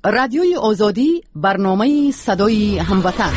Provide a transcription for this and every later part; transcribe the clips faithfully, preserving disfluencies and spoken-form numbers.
رادیوی آزادی، برنامه صدای هموطن.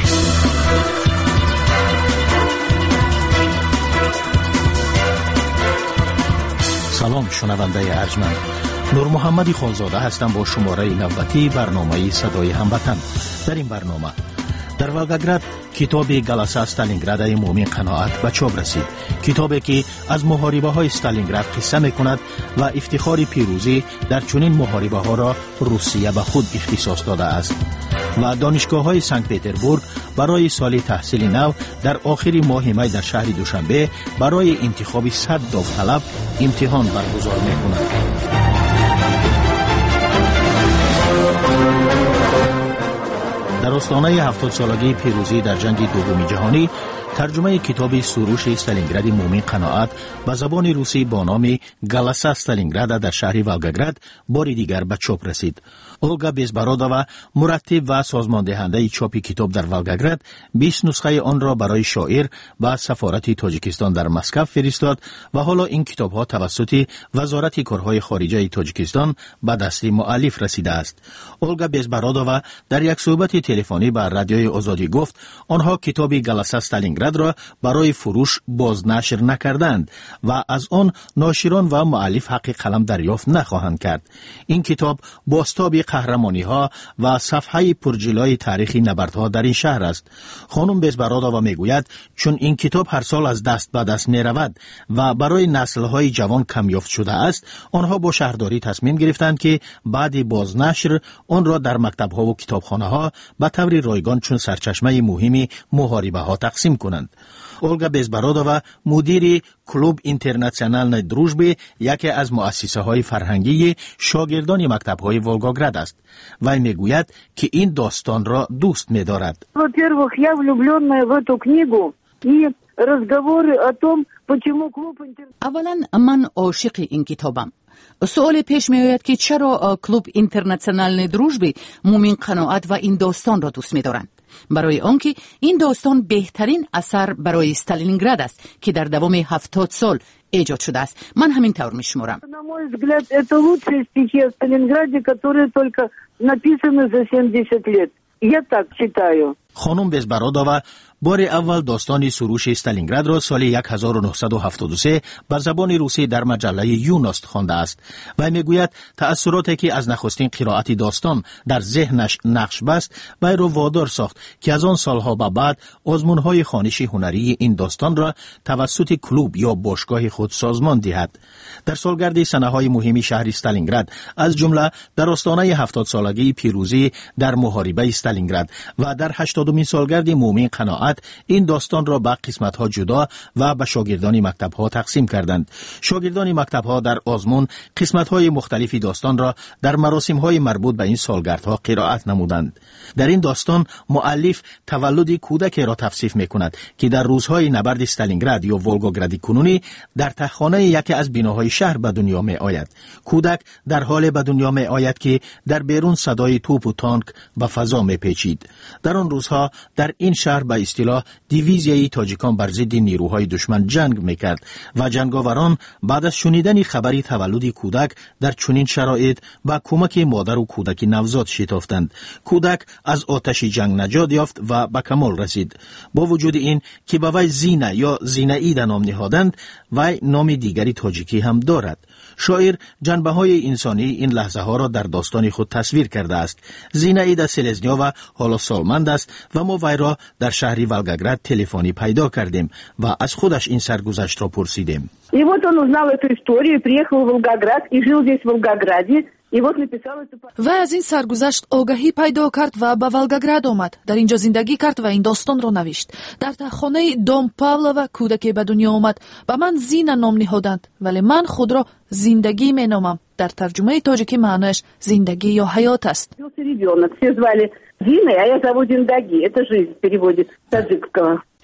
سلام شنونده ارجمند، نور محمدی خانزاده هستم با شماره نوبتی برنامه صدای هموطن. در این برنامه در ولگراد کتاب گلاسا استالینگراد مومین قناعت به چاپ رسید. کتابی که از محاربه های استالینگراد قصه می کند و افتخار پیروزی در چنین محاربه ها را روسیه به خود اختصاص داده است. و دانشگاه های سنت پتربورگ برای سال تحصیل نو در آخر ماه می در شهر دوشنبه برای انتخاب صد داوطلب امتحان برگزار می کند. در آستانه هفتاد سالگی پیروزی در جنگ دوم جهانی، ترجمه کتاب سروش استالینگراد مومین قناعت به زبان روسی با نام گلاسا استالینگراد در شهر ولگراد بار دیگر به چاپ رسید. اولگا بیزبارودووا مرتب و سازماندهنده چاپ کتاب در ولگراد بیست نسخه آن را برای شاعر و سفارت تاجیکستان در مسکو فرستاد و حالا این کتاب ها توسط وزارت کارهای خارجه تاجیکستان به دست مؤلف رسیده است. اولگا بیزبارودووا در یک صحبت تلفنی با رادیوی آزادی گفت آنها کتاب گلاسا استالینگراد را برای فروش بازنشر نکردند و از آن ناشران و مؤلف حق قلم دریافت نخواهند کرد. این کتاب بازتاب قهرمانی ها و صفحه پرجلای تاریخی نبردها در این شهر است. خانم بیزبارودووا میگوید چون این کتاب هر سال از دست به دست می رود و برای نسل های جوان کمیافت شده است، آنها با شهرداری تصمیم گرفتند که بعد بازنشر آن را در مکتب ها و کتابخانه ها به طور رایگان چون سرچشمه مهمی محاربه ها تقسیم کنند. اولگا بیزبارودووا مدیر کلوب اینترناسیونال دروژبی، یکی از مؤسسه های فرهنگی شاگردان مکتب های ولگراد است. وی میگوید که این داستان را دوست می‌دارد. Во-первых, я влюбленная в эту книгу и разговоры о том, почему клуб اولا من عاشق این کتابم. سوال پیش می آید که چرا کلوب اینترناسیونال دروژبی مومین قناعت و این داستان را دوست می‌دارند. برای آنکه این داستان بهترین اثر برای استالینگراد است که در دوام هفتاد سال ایجاد شده است. من همین طور میشمارم. На мой взгляд, это лучшие стихи о Сталинграде, которые только написаны за семьдесят лет. Я так считаю. خانم بیزبارودووا بار اول داستان سروش استالینگراد را سال هزار و نهصد و هفتاد و سه بر زبان روسی در مجله یوناست خوانده است و میگوید تأثیراتی که از نخستین قرائت داستان در ذهنش نقش بست وی را وادار ساخت که از آن سالها به بعد آزمون‌های خوانش هنری این داستان را توسط کلوب یا باشگاه خود سازمان دهد. در سالگرد سنه‌های مهمی شهر استالینگراد از جمله در آستانه هفتاد سالگی پیروزی در محاربه استالینگراد و در هشتادمین سالگرد مومین قناعت این داستان را به قسمت‌ها جدا و به شاگردان مکتب‌ها تقسیم کردند. شاگردان مکتب‌ها در آزمون قسمت‌های مختلفی داستان را در مراسم‌های مربوط به این سالگردها قرائت نمودند. در این داستان مؤلف تولد کودکی را توصیف می‌کند که در روزهای نبرد استالینگراد یا ولگراد کنونی در تخانه یکی از بناهای شهر به دنیا می‌آید. کودک در حال به دنیا می‌آید که در بیرون صدای توپ و تانک به فضا می‌پیچید. در آن روزها در این شهر به اصطلاح دیویزیای تاجیکان بر ضد نیروهای دشمن جنگ میکرد و جنگاوران بعد از شنیدن خبری تولد کودک در چنین شرایط با کمک مادر و کودک نوزاد شتافتند. کودک از آتش جنگ نجات یافت و به کمال رسید. با وجود این که به وی زینه یا زینه‌اید نام نهادند، وی نام دیگری تاجیکی هم دارد. شاعر جنبه های انسانی این لحظه ها را در داستان خود تصویر کرده است. زینه‌اید سلزنیا و حالا سالمند است و ما وی را در شهر ولگراد تلفنی پیدا کردیم و از خودش این سرگذشت را پرسیدیم. И вот он узнал эту историю, приехал в Волгоград и жил здесь в Волгограде. И вот написал это. و از این سرگذشت آگاهی پیدا کرد و به ولگراد آمد. در اینجا زندگی کرد و این داستان را نوشت. در خانه دام پاولووا کودکی به دنیا آمد. به من زینا نام نهادند، ولی من خود را زندگی می نامم. در ترجمه تاجیکی معنیش زندگی یا حیات است. Ребенок, все звали Зиной, а я зову Зиндаги. Это жизнь в переводе с таджикского.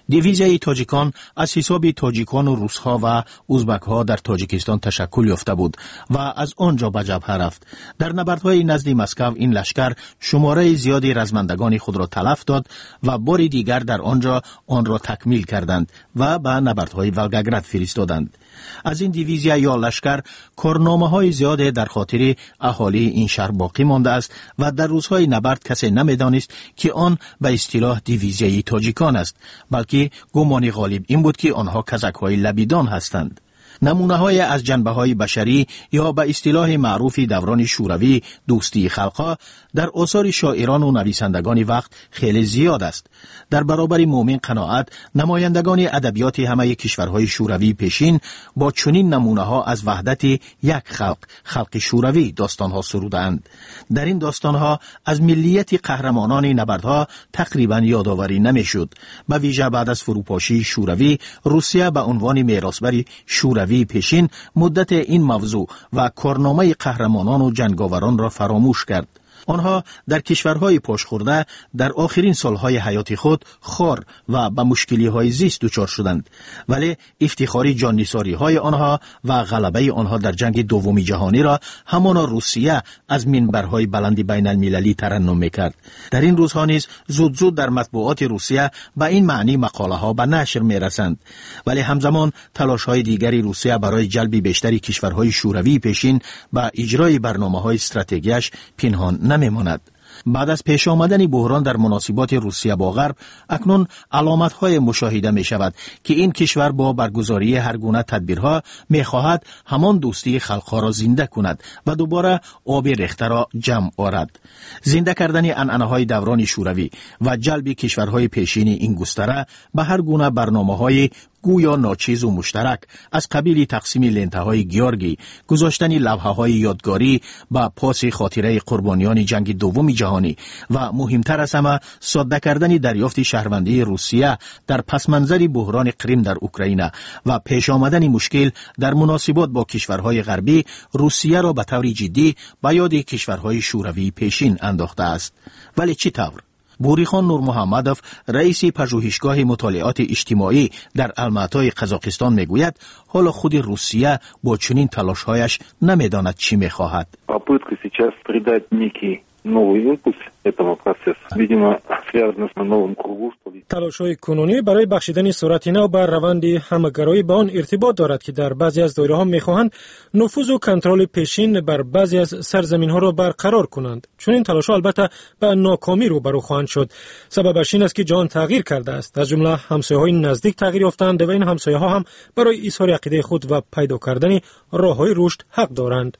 دیویزیای تاجیکان از حساب تاجیکان و روس‌ها و ازبک‌ها در تاجیکستان تشکل یافته بود و از آنجا به جبهه رفت. در نبردهای نزد مسکو این لشکر شماره زیادی رزمندگان خود را تلف داد و بار دیگر در آنجا آن را تکمیل کردند و به نبردهای ولگاگراد فرستادند. از این دیویزیا یا لشکر کارنامه‌های زیاد در خاطر اهالی این شهر باقی مانده است و در روزهای نبرد کسی نمی‌دانست که آن به اصطلاح دیویزیای تاجیکان است، بلکه گمان غالب این بود که آنها کزک‌های لبیدان هستند. نمونه‌های از جنبه‌های بشری یا به اصطلاح معروف دوران شوروی دوستی خلق‌ها در آثار شاعران و نویسندگان وقت خیلی زیاد است. در برابر مومن قناعت نمایندگان ادبیات همه کشورهای شوروی پیشین با چنین نمونه‌ها از وحدت یک خلق، خلق شوروی داستان‌ها سرودند. در این داستان‌ها از ملیت قهرمانان نبردها تقریباً یادآوری نمی‌شد. به ویژه بعد از فروپاشی شوروی، روسیه به عنوان میراثبر شوروی پیشین مدت این موضوع و کارنامه قهرمانان و جنگاوران را فراموش کرد. آنها در کشورهای پاشخورده در آخرین سالهای حیات خود خار و به مشکلی‌های زیست دچار شدند، ولی افتخاری جان‌نثاری‌های آنها و غلبه آنها در جنگ دوم جهانی را همانا روسیه از منبرهای بلند بین المللی ترنم می‌کرد. در این روزها نیز زود زود در مطبوعات روسیه به این معنی مقاله‌ها به نشر می‌رسند، ولی همزمان تلاش‌های دیگری روسیه برای جلب بیشتری کشورهای شوروی پیشین به اجرای برنامه‌های استراتژیش پنهان نمی‌ماند. بعد از پیش آمدن بحران در مناسبات روسیه با غرب، اکنون علامت‌های مشاهده می‌شود که این کشور با برگزاری هر گونه تدبیرها می‌خواهد همان دوستی خلق‌ها را زنده کند و دوباره آب ریخته را جمع آورد. زنده کردن عنعنه‌های دوران شوروی و جلب کشورهای پیشین این گستره به هر گونه برنامه‌های گویا ناچیز و مشترک از قبیل تقسیم لنته‌های گیورگی، گذاشتن لوحه‌های یادگاری با پاس خاطره قربانیان جنگ دوم جهانی و مهمتر از همه ساده کردن دریافت شهروندی روسیه در پس منظر بحران کریم در اوکراین و پیش آمدن مشکل در مناسبات با کشورهای غربی، روسیه را به طور جدی به یاد کشورهای شوروی پیشین انداخته است. ولی چه طور؟ بوریخان نور محمدوف، رئیس پژوهشگاه مطالعات اجتماعی در الماتای قزاقستان میگوید حالا خود روسیه با چنین تلاش‌هایش نمیداند چی میخواهد. Попытка сейчас придать некий новый импульс этому процессу, видимо, связано с новым кругом. تلاش‌های کنونی برای بخشیدن صورت نو بر روند همگرایی با آن ارتباط دارد که در بعضی از دایره‌ها می‌خواهند نفوذ و کنترل پیشین بر بعضی از سرزمین‌ها را برقرار کنند. چون این تلاش‌ها البته به ناکامی روبرو خواهند شد. سببش این است که جهان تغییر کرده است. از جمله همسایه‌های نزدیک تغییر یافتند و این همسایه‌ها هم برای اظهار عقیده خود و پیدا کردن راه‌های رشد حق دارند.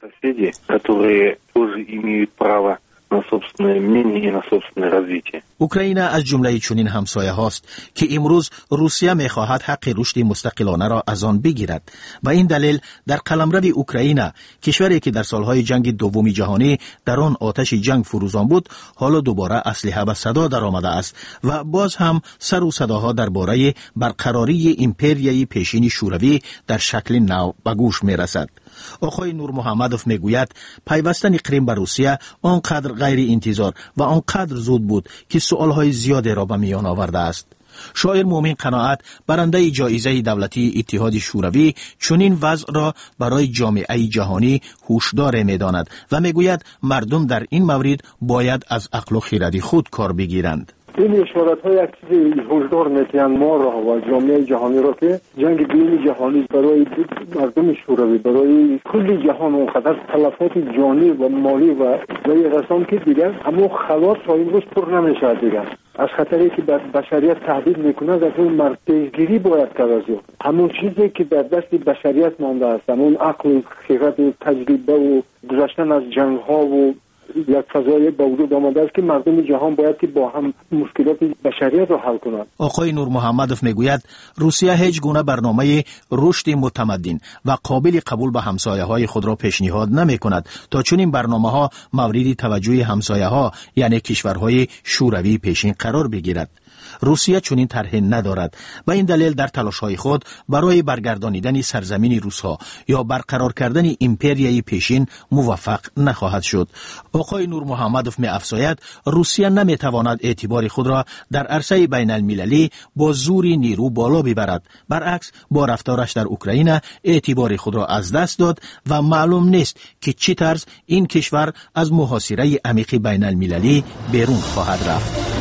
اوکراین از جمله چنین همسایه هاست که امروز روسیه می‌خواهد حق رشد مستقلانه را از آن بگیرد. و این دلیل در قلمرو اوکراین، کشوری که در سالهای جنگ دوم جهانی در آن آتش جنگ فروزان بود، حالا دوباره اسلحه به صدا درآمده است و باز هم سر و صداها درباره برقراری ایمپریای پیشین شوروی در شکل نو به گوش می‌رسد. آقای نور محمدوف میگوید پیوستن کریم به روسیه آنقدر غیر انتظار و آنقدر زود بود که سؤالهای زیادی را به میان آورده است. شاعر مومن قناعت، برنده جایزه دولتی اتحاد شوروی، چنین وضع را برای جامعه جهانی هوشدار می‌داند و میگوید مردم در این مورد باید از عقل و خرد خود کار بگیرند. این اشارات های یک چیز هوشدار میکنند ما را و جامعه جهانی را که جنگ دوم جهانی برای مردم شوروی، برای کل جهان اونقدر تلفات جانی و مالی و جای رسان که دیگر اما خلاص را امروز پر نمیشه دیگر. از خطری که بر بشریت تهدید میکنه از اون مرتزگیری باید کرد. همون چیزی که در دست بشریت مانده است، همون عقل، خرد، تجربه و گذشتن از جنگ ها و یک فضای با وجود آمده است که مردم جهان باید که با هم مشکلات بشریت را حل کنند. آقای نور محمدوف میگوید روسیه هیچ گونه برنامه رشد متمدن و قابل قبول به همسایه‌های خود را پیشنهاد نمی‌کند تا چنین برنامه‌ها مورد توجه همسایه‌ها یعنی کشورهای شوروی پیشین قرار بگیرد. روسیه چنین طرحی ندارد و این دلیل در تلاش‌های خود برای برگردانیدن سرزمین روس‌ها یا برقرار کردن ایمپریای پیشین موفق نخواهد شد. آقای نور محمدوف می‌افزاید روسیه نمی‌تواند اعتبار خود را در عرصه بین المللی با زوری نیرو بالا ببرد. برعکس با رفتارش در اوکراین اعتبار خود را از دست داد و معلوم نیست که چه طرز این کشور از محاصره عمیق بین المللی بیرون خواهد رفت.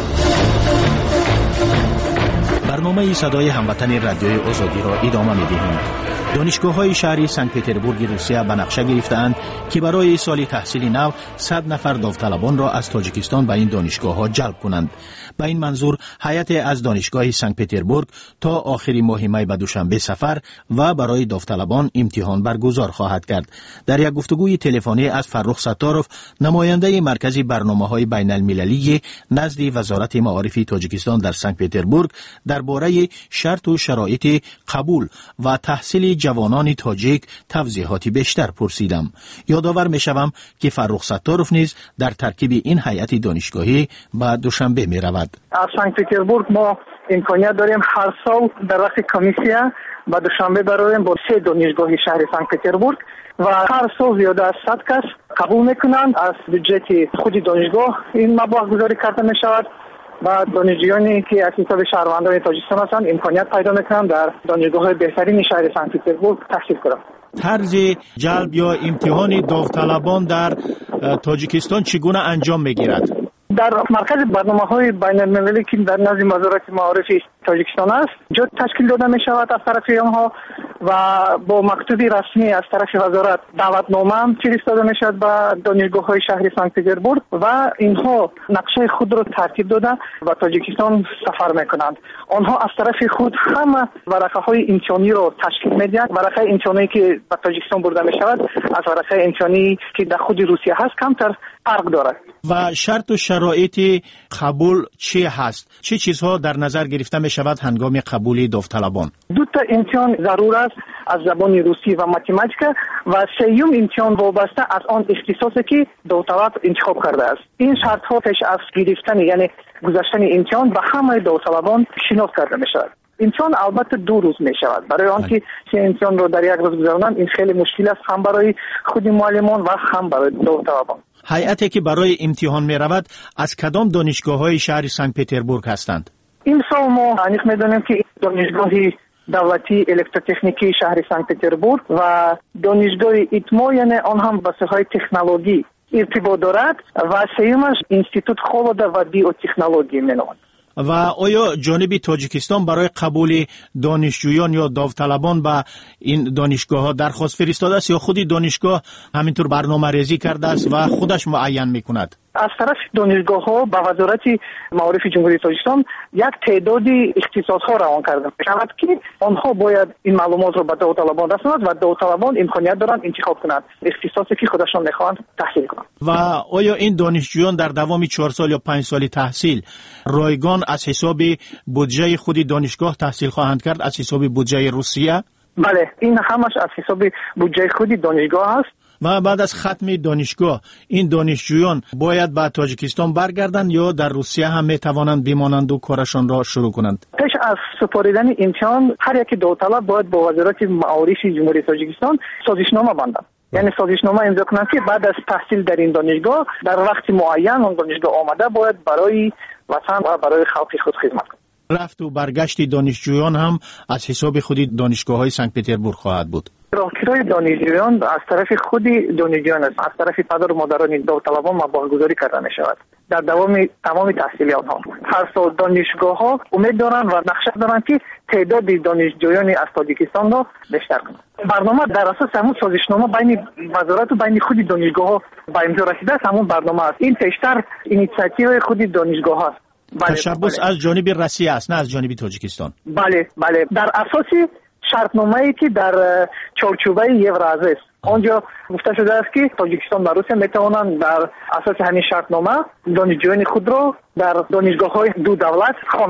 برنامه صدای هموطن رادیوی آزادی را ادامه می‌دهیم. دانشگاه‌های شهری سنت پتربورگ روسیه به نقشه گرفتند که برای سال تحصیلی نو صد نفر داوطلبان را از تاجیکستان به این دانشگاه‌ها جلب کنند. به این منظور هیئت از دانشگاه سنت پتربورگ تا آخر ماه می به دوشنبه سفر و برای داوطلبان امتحان برگزار خواهد کرد. در یک گفتگوی تلفنی از فرخ ستاروف، نماینده مرکز برنامه‌های بین المللی نزد وزارت معارف تاجیکستان در سنت پتربورگ، درباره شرط و شرایط قبول و تحصیل جوانان تاجیک توضیحاتی بیشتر پرسیدم. یادآور می‌شوم که فرخ ستاروف نیز در ترکیب این هیئت دانشگاهی به دوشنبه می‌رود. از سنت پتربورگ ما امکانیت داریم هر سال در وقت کمیسیه به دوشنبه برویم با سه دانشگاه شهر سنت پتربورگ و هر سال زیاده از صد کس قبول میکنند. از بودجت خود دانشگاه این مبلغ گذاری کرده میشود و دانشجویانی که از حساب شهروندان تاجیکستان هستند امکانیت پیدا میکنند در دانشگاه بهترین شهر سنت پتربورگ تحصیل کنند. طرز جلب یا امتحان داوطلبان در تاجیکستان چگونه انجام میگیرد؟ در مرکز برنامه‌های بین المللی که در نزد وزارت معارف تاجیکستان است جا تشکیل داده می شود از طرف آنها و با مکتوب رسمی از طرف وزارت دعوتنامه هم فرستاده می شود به دانشگاه‌های شهر سنت پتربورگ و اینها نقشه خود را ترتیب داده و تاجیکستان سفر می کنند. آنها از طرف خود همه ورقه‌های امتحانی را تشکیل می دهند. ورقه امتحانی که به تاجیکستان برده می شود از ورقه امتحانی که در خود روسیه هست کمتر فرق دارد. و شرط و شرایط قبول چی هست؟ چه چیزها در نظر گرفته می شود هنگام قبول داوطلبان؟ دو تا امتحان ضرور است از زبان روسی و ماتماتیک و سیوم امتحان وابسته از آن اختصاصی که داوطلب انتخاب کرده است. این شرط ها پیش از گرفتن یعنی گذاشتن امتحان به همه داوطلبان شناخت کرده می شود. امتحان البته دو روز می شود. برای آنکه سه امتحان رو در یک روز گذراندن این خیلی مشکل است هم برای خود معلمان و هم برای داوطلبان. هیئتی که برای امتحان می رود از کدام دانشگاه‌های شهر سنت پتربورگ هستند؟ این سال ما انیق می دانیم که دانشگاه دولتی الکتروتکنیکی شهر سنت پتربورگ و دانشگاه ایتما یعنی آن هم بحث‌های تکنولوژی ارتباط دارد و سیومش انستیتوت خالده و بیوتکنولوژی می نامد. و آیا جانب تاجیکستان برای قبول دانشجویان یا داوطلبان به این دانشگاه ها درخواست فرستاده است یا خودی دانشگاه همینطور برنامه ریزی کرده است و خودش معین میکند؟ از طرف دانشگاه ها به وزارت معارف جمهوری تاجیکستان یک تعدادی اختصاص ها روان کرده میشود که آنها باید این معلومات را به داوطلبان رسانند و داوطلبان امکانیت دارند انتخاب کنند اختصاصی که خودشان میخواهند تحصیل کنند. و آیا این دانشجویان در دوام چهار سال یا پنج سال تحصیل رایگان از حساب بودجه خود دانشگاه تحصیل خواهند کرد از حساب بودجه روسیه؟ بله، این همش از حساب بودجه خود دانشگاه است. و بعد از ختم دانشگاه این دانشجویان باید به تاجیکستان برگردند یا در روسیه هم میتوانند بمانند و کارشان را شروع کنند؟ پیش از سپاریدن امتحان هر یک داوطلب باید با وزارت معارف جمهوری تاجیکستان سازشنامه بندند. یعنی سازشنامه امضا کنند که بعد از تحصیل در این دانشگاه در وقت معین اون دانشگاه آمده باید برای وطن و برای خلق خود خدمت کنند. رفت و برگشت دانشجویان هم از حساب خود دانشگاه‌های سنت پتربورگ خواهد بود. راهگیری دانشجویان از طرف خود دانشجویان است، از طرف پدر و مادران داوطلبان مبالغه‌گذاری کرده می شود در دوام تمام تحصیل آنها. هر سال دانشگاه‌ها امید دارند و نقشه دارند که تعداد دانشجویان از تاجیکستان را بیشتر کنند. برنامه در اساس همون سازشنامه بین وزارت و بین خود دانشگاه‌ها به امضا رسیده است. همون برنامه است. این پیشتر اینیشیاتیو خود دانشگاه است. بله، تشبث بله. از جانب روسیه است نه از جانب تاجیکستان. بله بله، در اساس شرطنامه‌ای که در چارچوبه یورازی است آنجا گفته شده است که تاجیکستان و روسیه میتوانند در اساس همین شرطنامه دانشجویان خود را در دانشگاه‌های دو دولت خوانانند.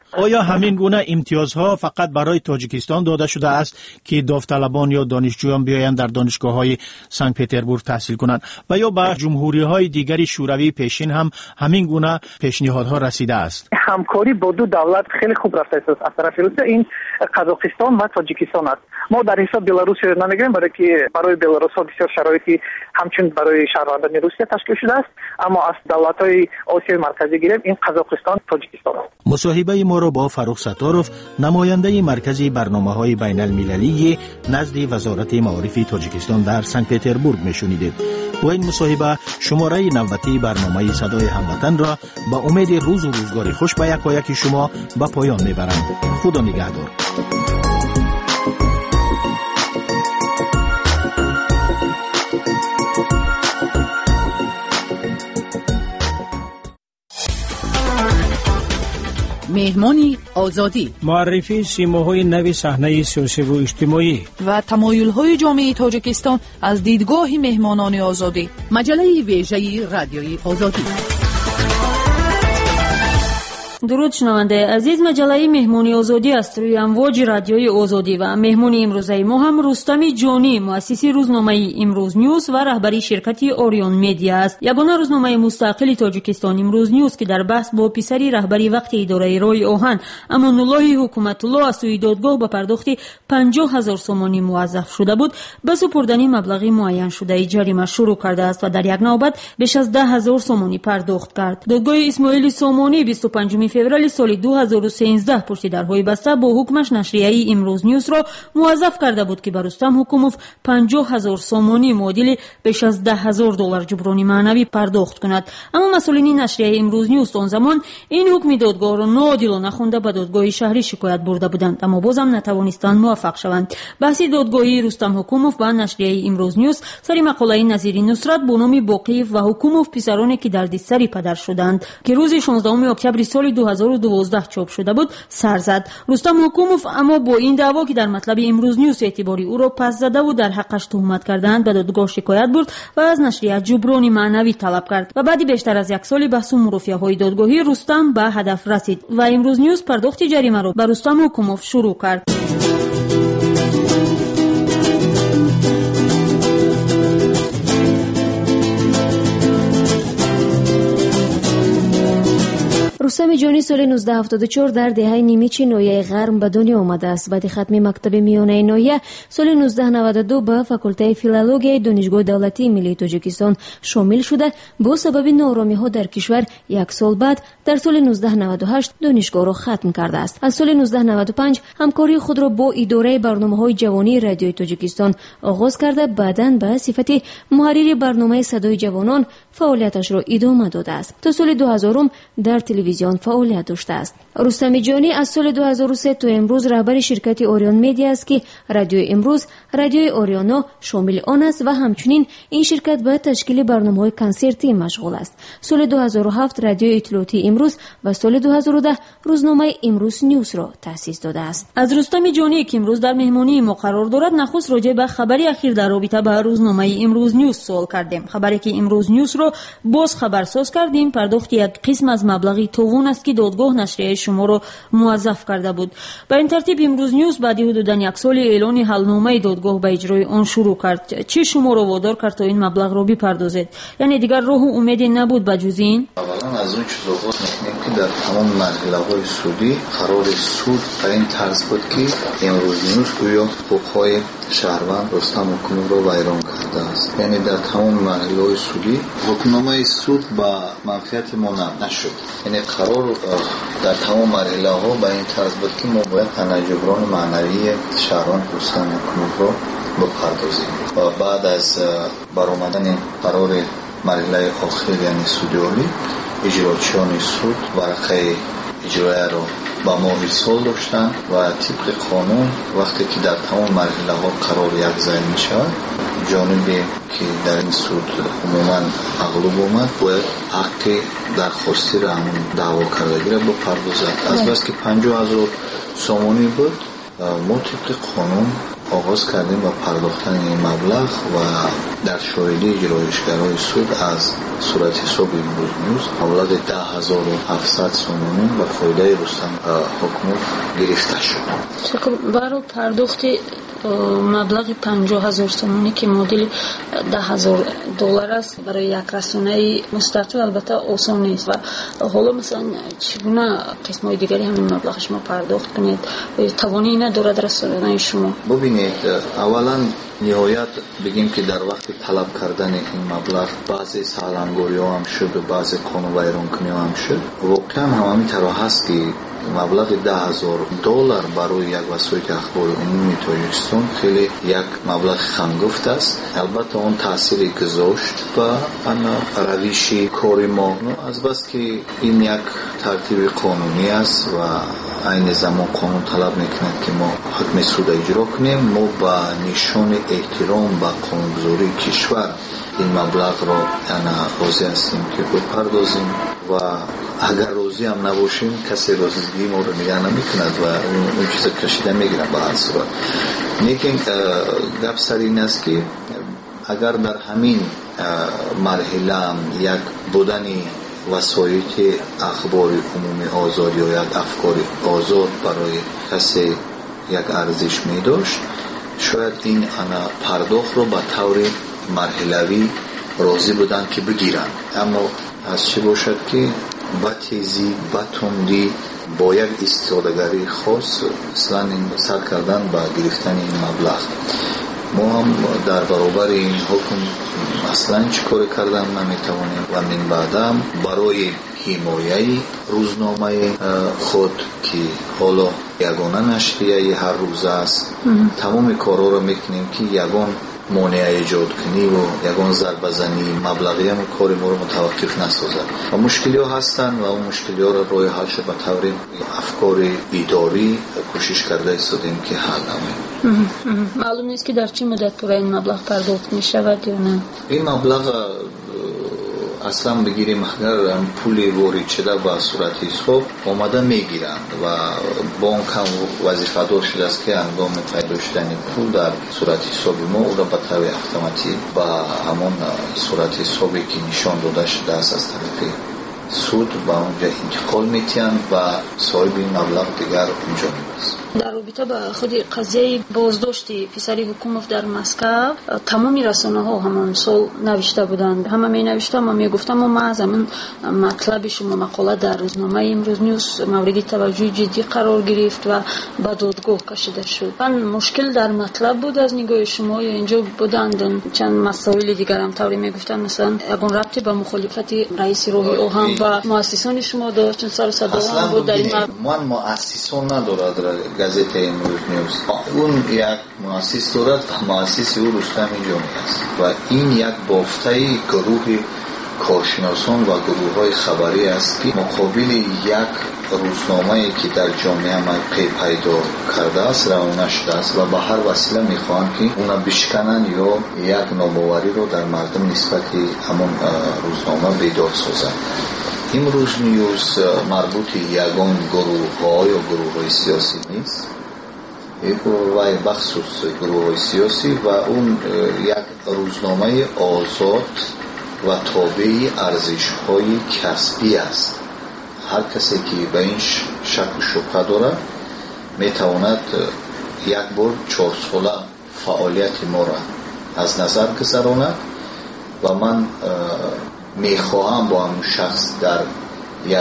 آیا همین گونه امتیازها فقط برای تاجیکستان داده شده است که داوطلبان یا دانشجویان بیایند در دانشگاه‌های سنت پترزبورگ تحصیل کنند و یا به جمهوری‌های دیگری شوروی پیشین هم همین گونه پیشنهادها رسیده است؟ همکاری با دو دولت خیلی خوب رفته است از طرف روسیه، این قزاقستان و تاجیکستان است. ما در حساب بلاروس نمیگیم برای که برای بلاروس ها بسیار شرایطی همچون برای شهروندان روسیه تشکیل شده است، اما از دولت‌های آسیای مرکزی گیریم این قزاقستان تاجیکستان است. مصاحبه ما را با فاروق ستاروف، نماینده مرکز برنامه‌های بین المللی نزد وزارت معارف تاجیکستان در سنت پترزبورگ میشنیدید. و این مصاحبه شماره نوبتی برنامه صدای هموطن را با امید روز و روزگار خوش به یکایک شما به پایان میبرم. خدا نگهدار. مهمانی آزادی، معرفی سیماهای نوی صحنه سیاسی و اجتماعی و تمایل‌های جامعه تاجیکستان از دیدگاه مهمانان آزادی. مجله ویژه رادیوی آزادی. درود شنونده عزیز، مجله مهمانی آزادی است روی امواج رادیوی آزادی و مهمانی امروزه ما هم رستم جانی، مؤسسی روزنامه امروز نیوز و رهبری شرکت اوریون مدیا است. یگانه روزنامه مستقل تاجیکستان امروز نیوز که در بحث با پسری رهبری وقت اداره رای آهن امان الله حکومت الله از سوی دادگاه به پرداخت پنجاه هزار سومانی موظف شده بود، به سپردن مبلغی معین شده جریمه شروع کرده است و در یک نوبت بیش از ده هزار سومانی پرداخت کرد. دادگاه اسماعیل سامانی بیست و پنجم فوریه سال دو هزار و سیزده پشت درهای بسته با حکمش نشریه امروز نیوز را موظف کرده بود که بر رستم حکوموف پنجاه هزار سومانی معادل بیش از ده هزار دلار جبرانی معنوی پرداخت کند. اما مسئولین نشریه امروز نیوز آن زمان این حکم دادگاه را ناعادلانه خوانده به دادگاه شهری شکایت برده بودند، اما بازم نتوانستند موفق شوند. بحث دادگاهی رستم حکوموف با نشریه امروز نیوز سری مقاله نظیر نصرت با نام باقیف و حکوموف پسرانی که در دستری پدر شدند که روز شانزدهم اکتبر سال دو هزار و دوازده چاپ شده بود سر زد. رستم حکوموف اما با این دعوا که در مطلب امروز نیوز اعتباری او را پس زده و در حقش تهمت کردند به دادگاه شکایت برد و از نشریه جبرانی معنوی طلب کرد و بعد بیشتر از یک سال بحث و مرافعه‌های دادگاهی رستم به هدف رسید و امروز نیوز پرداخت جریمه را به رستم حکوموف شروع کرد. رستم جانی سال نوزده هفتاد و چهار در دهه نیمچه نویه غرب به دنیا آمده است. بعد ختم مکتب میانه نویه سال نوزده نود و دو به فاکولته فیلولوژی دانشگاه دولتی ملی تاجیکستان شامل شده. با سبب ناآرامی‌ها در کشور یک سال بعد در سال نوزده نود و هشت دانشگاه را ختم کرده است. از سال نوزده نود و پنج همکاری خود را با اداره برنامه‌های جوانی رادیوی تاجیکستان آغاز کرده، بعداً به صفت محرر برنامه صدای جوانان فعالیتش را ادامه داده است. تا سال دو هزار در تلویزیون فعالیت داشته است. رستم جانی از سال دو هزار و سه تا امروز رهبر شرکت اوریون مدیا است که رادیو امروز، رادیوی اوریانا شامل آن است و همچنین این شرکت به تشکیل برنامه‌های کنسرتی مشغول است. سال دو هزار و هفت رادیو اطلاعاتی امروز و سال دو هزار و ده روزنامه امروز نیوز را تأسیس داده است. از رستم جانی که امروز در مهمانی ما قرار دارد نخست راجع به خبری اخیر در رابطه با روزنامه امروز نیوز سوال کردیم. خبری که امروز نیوز را باز خبرساز کردیم پرداخت یک قسم از مبلغی توون است که دادگاه نشریه شما را موظف کرده بود. به این ترتیب امروز نیوز بعد حدوداً یک سال اعلان حلنامه دادگاه به اجرای آن شروع کرد. چه شما را وادار کرد تا این مبلغ را بپردازید؟ یعنی دیگر راه و امیدی نبود به جز این؟ اولا از اون چیزا می‌خوایم که در تمام مرحله‌های سودی قرار سود در این طرز بود که امروز نیوز گویا حقوق‌های شهروند رستم حکومت را ویران کرده است. یعنی در تمام مرحله‌های سودی حکمنامه سود با منفعت ما نشد. یعنی قرار در تمام مرحله‌ها به این طرز بود که ما باید پناه جبران معنوی شهروند رستم حکومت را بپردازیم و بعد از برآمدن قرار مرحله آخر یعنی سودیالی اجراچیان سود ورقه اجرای را با ما ارسال داشتن و طبق قانون وقتی که در تمام مرحله ها قرار یک ذهن می شود جانبی که در این سود عموما مغلوب اومد باید حق درخواستی را همون دعوا کردگی را بپردازد. از بس که پنجاه هزار سومانی بود ما طبق قانون آغاز کردیم با پرداختن این مبلغ و در شاهدی اجرایشگرای سود از صورت حساب امروز نیوز مبلغ ده هزار و هفتصد سومانی به فایده رستم حکومت گرفته شد. چقدر برای پرداخت مبلغ پنجاه هزار سومانی که معادل ده هزار دلار است برای یک رسانه مستقل البته آسان نیست و حالا مثلا چگونه قسمای دیگری همین مبلغ شما پرداخت کنید توانی ندارد رسانه شما؟ ببینید اولا نهایت بگیم که در وقت طلب کردن این مبلغ بعضی سالانگوری ها هم شد و بعضی قانون ویران کنی هم شد. واقعا همین طرح هست که مبلغ ده هزار دلار برای یک وسایل اخبار عمومی تاجیکستان خیلی یک مبلغ خنگفت است. البته اون تأثیری گذاشت و انا روش کاری ما از بس که این یک ترتیب قانونی است و این زمان قانون طلب میکند که ما حکم سود اجرا کنیم. ما با نشان احترام به قانونگذاری کشور این مبلغ را انا راضی هستیم که بپردازیم و اگر راضی هم نباشیم کسی راضیگی ما رو نگه نمیکند و اون چیز کشیده میگیرن به هر صورت. لیکن گپ سر این است که اگر در همین مرحله هم یک بودنی وسایل اخبار عمومی آزاد یا یک افکار آزاد برای کسی یک ارزش می داشت شاید این انا پرداخت رو به طور مرحلوی راضی بودن که بگیرن. اما از چه باشد که با تیزی با تندی با یک استفاده‌گری خاص اصلا این سر کردن با گرفتن این مبلغ. ما هم در برابر این حکم اصلا چی کار کردن نمیتوانیم و من بعدم برای حمایه روزنامه خود که حالا یگانه نشریه هر روز است تمام کارها رو میکنیم که یگان مانع ایجاد کنی و یگان ضربه زنی مبلغی هم کار ما رو متوقف نسازد و مشکلی ها هستن و اون مشکلی ها رو روی حل شد به طور افکار اداری کوشش کرده ایستادیم که حل نمیم. معلوم نیست که در چه مدت پورا این مبلغ پرداخت می شود یا نه؟ این مبلغ اصلا بگیریم اگر پولی وارد شده با صورت حساب آمده میگیرند و بانک هم وظیفه دار شده است که هنگام پیدا شدن پول در صورت حساب ما او را به طور اتوماتیک با همون صورت حسابی که نشان داده شده است از طرف سود با اونجا انتقال میتیند و صاحب این مبلغ دیگر اونجا میبرند. در رابطه با خود قضیه بازداشت پسر حکومت در مسکو تمامی رسانه ها همون سال نوشته بودند. همه می نوشتم و می گفتم و ما از همون مطلب شما مقاله در روزنامه امروز نیوز مورد توجه جدی قرار گرفت و به دادگاه کشیده شد. من مشکل در مطلب بود از نگاه شما یا اینجا بودند چند مسائل دیگر هم طوری می گفتن مثلا اگه ربطی به مخالفت رئیس روحی اوهم و مؤسسان شما داشت چند سر صدا بود در این من مؤسسان ندارد گازت امروز نیوز اون یک مؤسس دارد و مؤسس او رستم جانی است و این یک بافته گروه کارشناسان و گروه های خبری است که مقابل یک روزنامه که در جامعه ما پی پیدا کرده است روانه شده است و به هر وسیله میخواهند که اونا بشکنن یا یک ناباوری رو در مردم نسبت همون روزنامه بیدار سازند. امروز نیوز مربوط یگان گروه ها یا گروه های سیاسی نیست و بخصوص گروه های سیاسی و اون یک روزنامه آزاد و تابع ارزش های کسبی است. هر کسی که به این شک و شبهه داره میتواند یک بار چهار ساله فعالیت ما را از نظر گذراند و من میخواهم با همون شخص در یک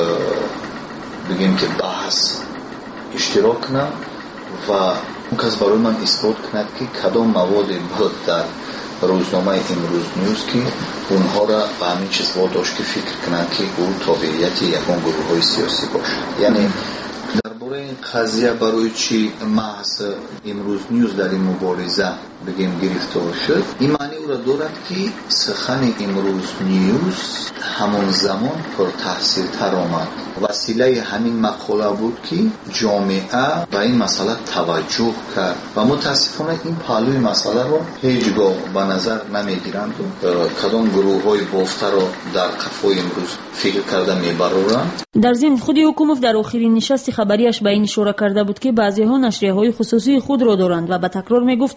بگیم که بحث اشتراک کنم و اون کس برای من اثبات کند که کدام مواد بود در روزنامه امروز نیوز که اونها را به همین چیز واداشت که فکر کنند که او تابعیت یکان گروه های سیاسی باشد. یعنی درباره این قضیه برای چی محض امروز نیوز در این مبارزه بگیم گرفته شد این معنی او را دارد که سخن امروز نیوز همون زمان پر تحصیل تر آمد. وسیله همین مقاله بود که جامعه به این مسئله توجه کرد و متاسفانه این پهلوی مسئله رو هیچگاه به نظر نمیگیرند و کدام گروه های بافته رو در قفای امروز فکر کرده میبرورند. در ضمن خود حکومت در آخرین نشست خبریش به این اشاره کرده بود که بعضی ها نشریه های خصوصی خود را دارند و به تکرار میگفت میدونید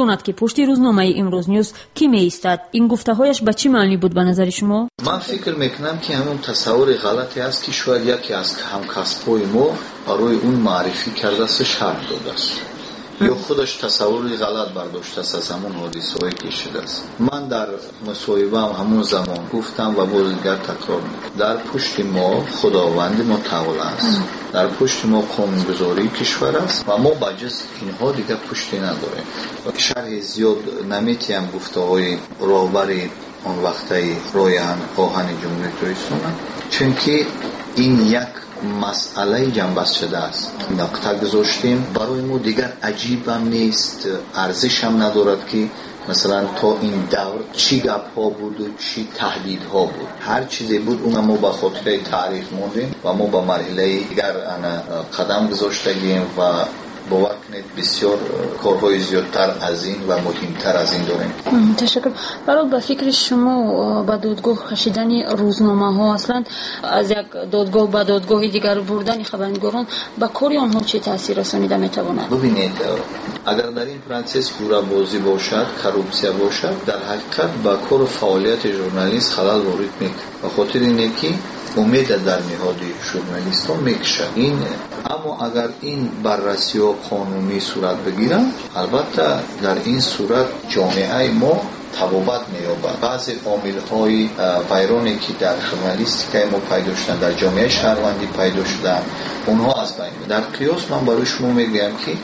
میدوند که پشت روزنامه امروز نیوز کی میایستد؟ این گفته‌هایش به چه معنی بود به نظر شما؟ من فکر میکنم که همون تصور غلطی است که شاید یکی از همکسب‌های ما برای اون معرفی کرده است، شرح داده است یا خودش تصوری غلط برداشته است از همون حادثه‌ای که شده است. من در مصاحبه همون زمان گفتم و باز دیگر تکرار میکنم، در پشت ما خداوند متعال است، در پشت ما قانونگذاری کشور است و ما بجز اینها دیگر پشتی نداریم. شرح زیاد نمیتونم گفته‌های راهبر اون وقتی رویان آهن جمهوری اسلامی، چون که این یک مسئله جنبست شده است. نقطه گذاشتیم برای ما دیگر عجیب هم نیست، ارزش هم ندارد که مثلا تا این دور چی گپ ها بود و چی تهدید ها بود. هر چیزی بود اون ما به خاطر تاریخ موندیم و ما به مرحله دیگر قدم گذاشتیم و باور کنید بسیار کارهای زیادتر از این و مهمتر از این داریم. تشکر. برای به فکر شما به دادگاه کشیدن روزنامه ها اصلا از یک دادگاه به دادگاه دیگر بردن خبرنگاران به کاری آنها چه تاثیر رسانیده میتواند؟ ببینید اگر در این پرانسس گوره بازی باشد، کروپسیا باشد، در حقیقت به کار فعالیت ژورنالیست خلل وارد میکنه. به خاطر اینه که امید در نهاد ژورنالیست ها میکشه این. اما اگر این بررسی و قانونی صورت بگیرن، البته در این صورت جامعه ما تبابت می‌یابد. بعضی عامل‌های ویرانی که در ژورنالیستیک ما پیدا شدن، در جامعه شهروندی پیدا شدن، اونها از بین. در قیاس من برای شما میگم که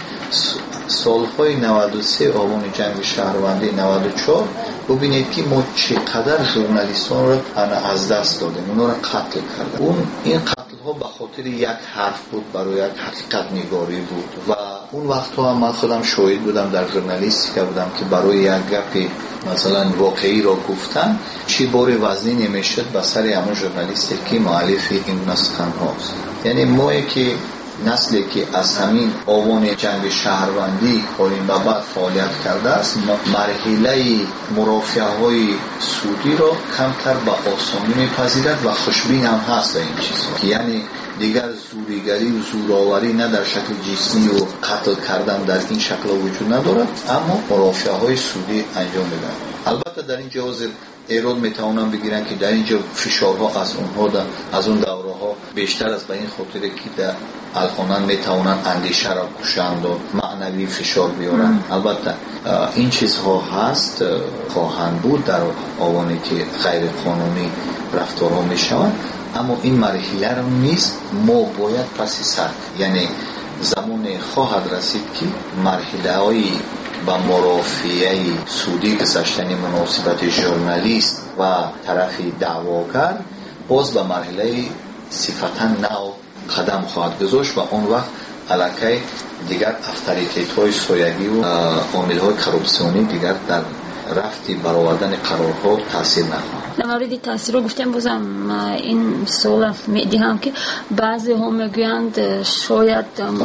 سالهای نود و سه آبان جنگ شهروندی نود و چهار ببینید که ما چقدر ژورنالیستان را از دست دادیم، اونا را قتل کردیم. اون این قتل ها به خاطر یک حرف بود، برای یک حقیقت نگاری بود و اون وقتها من خودم شاهد بودم، در ژورنالیستیک بودم که برای یک گپ مثلا واقعی را گفتن چی بار وزنی نمیشد به سر همون ژورنالیستی که مؤلف این نسخن هاست. یعنی ما که نسلی که از همین آوان جنگ شهروندی قرین به بعد فعالیت کرده است، مرحله مرافعه های سودی را کمتر به آسانی میپذیرد و خوشبین هم هست این چیزها. یعنی دیگر زوریگری و زوراوری نه در شکل جسمی و قتل کردن در این شکل وجود ندارد، اما مرافعه های سودی انجام میدن. البته در این جواز ایراد میتوانم بگیرن که در اینجا فشارها از اونها در از اون دوره ها بیشتر است، به این خاطر که در الخانان میتوانن اندیشه را کشند و معنوی فشار بیارن. البته این چیزها هست، خواهند بود در آوانی که غیر قانونی رفتارها میشوند، اما این مرحله را نیست. ما باید پس سر، یعنی زمان خواهد رسید که مرحله های با مرافعه سودی گذاشتن مناسبت ژورنالیست و طرف دعواگر باز به مرحله صفتا نو قدم خواهد گذاشت و اون وقت علاقه دیگر اتوریته های سویگی و عامل های کروپسیونی دیگر در رفتی برآوردن قرارها تاثیر نخواهد. در مورد تاثیر رو گفتم، بازم این سوال میدیم که بعضی ها میگویند شاید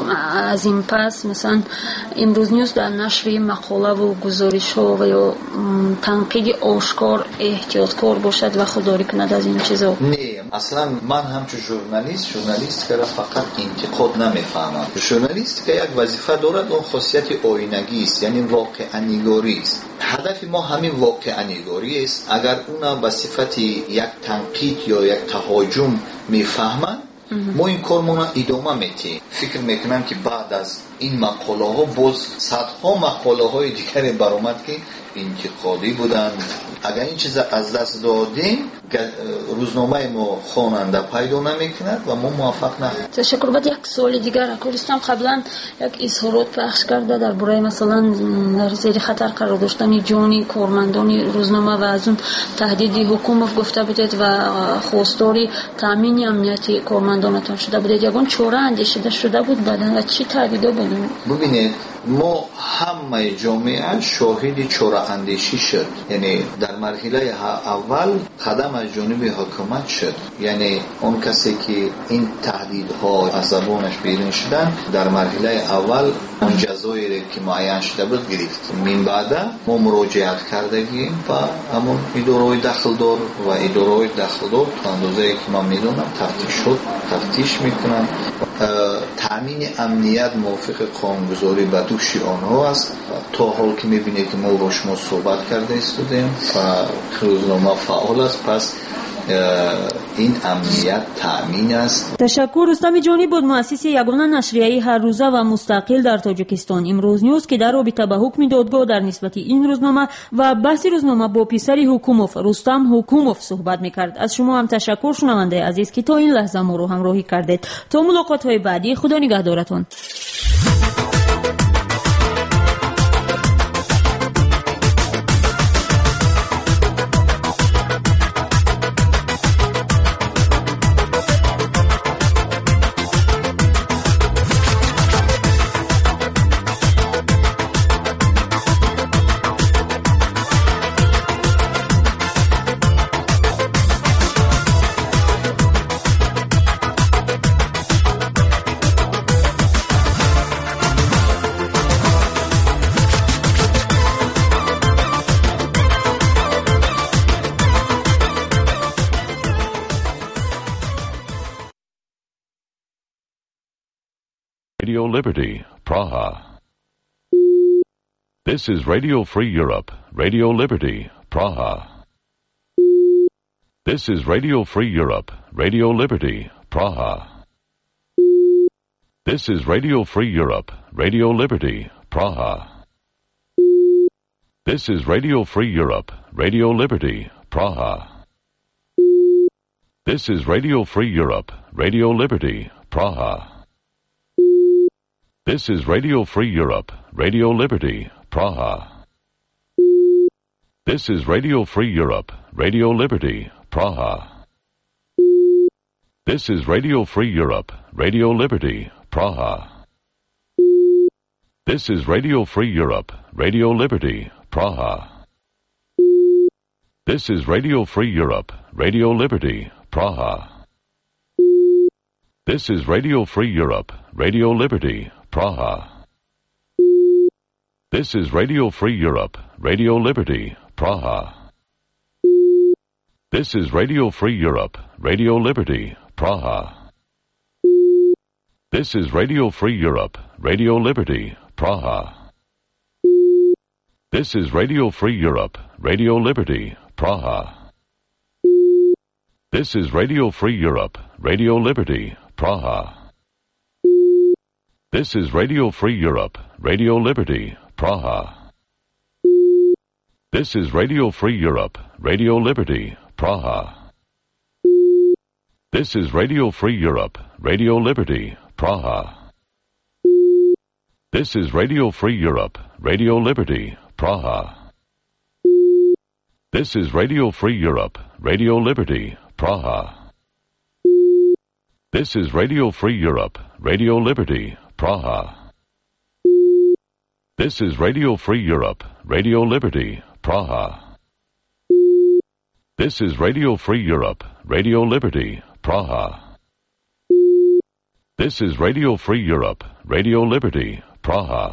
از این پس مثلا امروز نیوز در نشر مقاله و گزارش ها و یا تنقید آشکار احتیاطکار باشد و خودداری کند از این چیزا. نه، اصلا من همچون ژورنالیست ژورنالیست که را فقط انتقاد نمیفهمم. ژورنالیست که یک وظیفه دارد، اون خاصیت آینگی است، یعنی واقع نگاری است. هدف ما همین واقع نگاری است. اگر اونا به صفت یک تنقید یا یک تهاجم میفهمن، ما این کارمون ادامه میدیم. فکر میکنم که بعد از این مقاله ها باز صدها مقاله های دیگری برآمد که انتقادی بودن. اگر این چیز از دست دادیم، روزنامه ما خواننده پیدا نمیکند و ما موفق نخواهیم. تشکر. بعد یک سوال دیگر کوردستان قبلا یک اظهارات پخش کرده درباره مثلا در زیر خطر قرار داشتن جان کارمندان روزنامه و از اون تهدید حکومت گفته بودید و خواستاری تامین امنیتی کارمندانتان شده بودید. یگان چوره اندیشیده شده بود بعدن و چی تهدیدا بود؟ ببینید ما همه جامعه شاهد چوره اندیشی شد. یعنی در مرحله اول قدم از جانب حکومت شد، یعنی اون کسی که این تهدیدها از زبانش بیرون شدن در مرحله اول اون جزایری که معین شده بود گرفتیم. من بعد ما مراجعت کردگیم و همون اداره دخلدار و اداره دخلدار تا اندازه‌ای که من میدونم تفتیش شد تفتیش میکنن. تامین امنیت موافق قانونگذاری به دوش آنها است. تا حال که میبینید که ما با شما صحبت کرده استودیم و روزنامه فعال است، پس این امنیت تأمین است. تشکر. رستم جانی بود، مؤسس یگانه نشریه هر روزه و مستقل در تاجیکستان امروز نیوز، که در رابطه به حکم دادگاه در نسبت این روزنامه و بحث روزنامه با پسر حکوموف رستم حکوموف صحبت میکرد. از شما هم تشکر شنونده عزیز که تا این لحظه ما رو همراهی کردید. تا ملاقات های بعدی، خدا نگهدارتون. Radio Liberty, Praha. This is Radio Free Europe, Radio Liberty, Praha. This is Radio Free Europe, Radio Liberty, Praha. This is Radio Free Europe, Radio Liberty, Praha. This is Radio Free Europe, Radio Liberty, Praha. This is Radio Free Europe, Radio Liberty, Praha. This is Radio Free Europe, Radio Liberty, Praha. This is Radio Free Europe, Radio Liberty, Praha. This is Radio Free Europe, Radio Liberty, Praha. This is Radio Free Europe, Radio Liberty, Praha. This is Radio Free Europe, Radio Liberty, Praha. This is Radio Free Europe, Radio Liberty, Praha. This is Radio Free Europe, Radio Liberty, Praha. This is Radio Free Europe, Radio Liberty, Praha. This is Radio Free Europe, Radio Liberty, Praha. This is Radio Free Europe, Radio Liberty, Praha. This is Radio Free Europe, Radio Liberty, Praha. This is Radio Free Europe, Radio Liberty, Praha. This is Radio Free Europe, Radio Liberty, Praha. This is Radio Free Europe, Radio Liberty, Praha. This is Radio Free Europe, Radio Liberty, Praha. This is Radio Free Europe, Radio Liberty, Praha. This is Radio Free Europe, Radio Liberty, Praha. This is Radio Free Europe, Radio Liberty, Praha. This is Radio Free Europe, Radio Liberty, Praha. This is Radio Free Europe, Radio Liberty, Praha.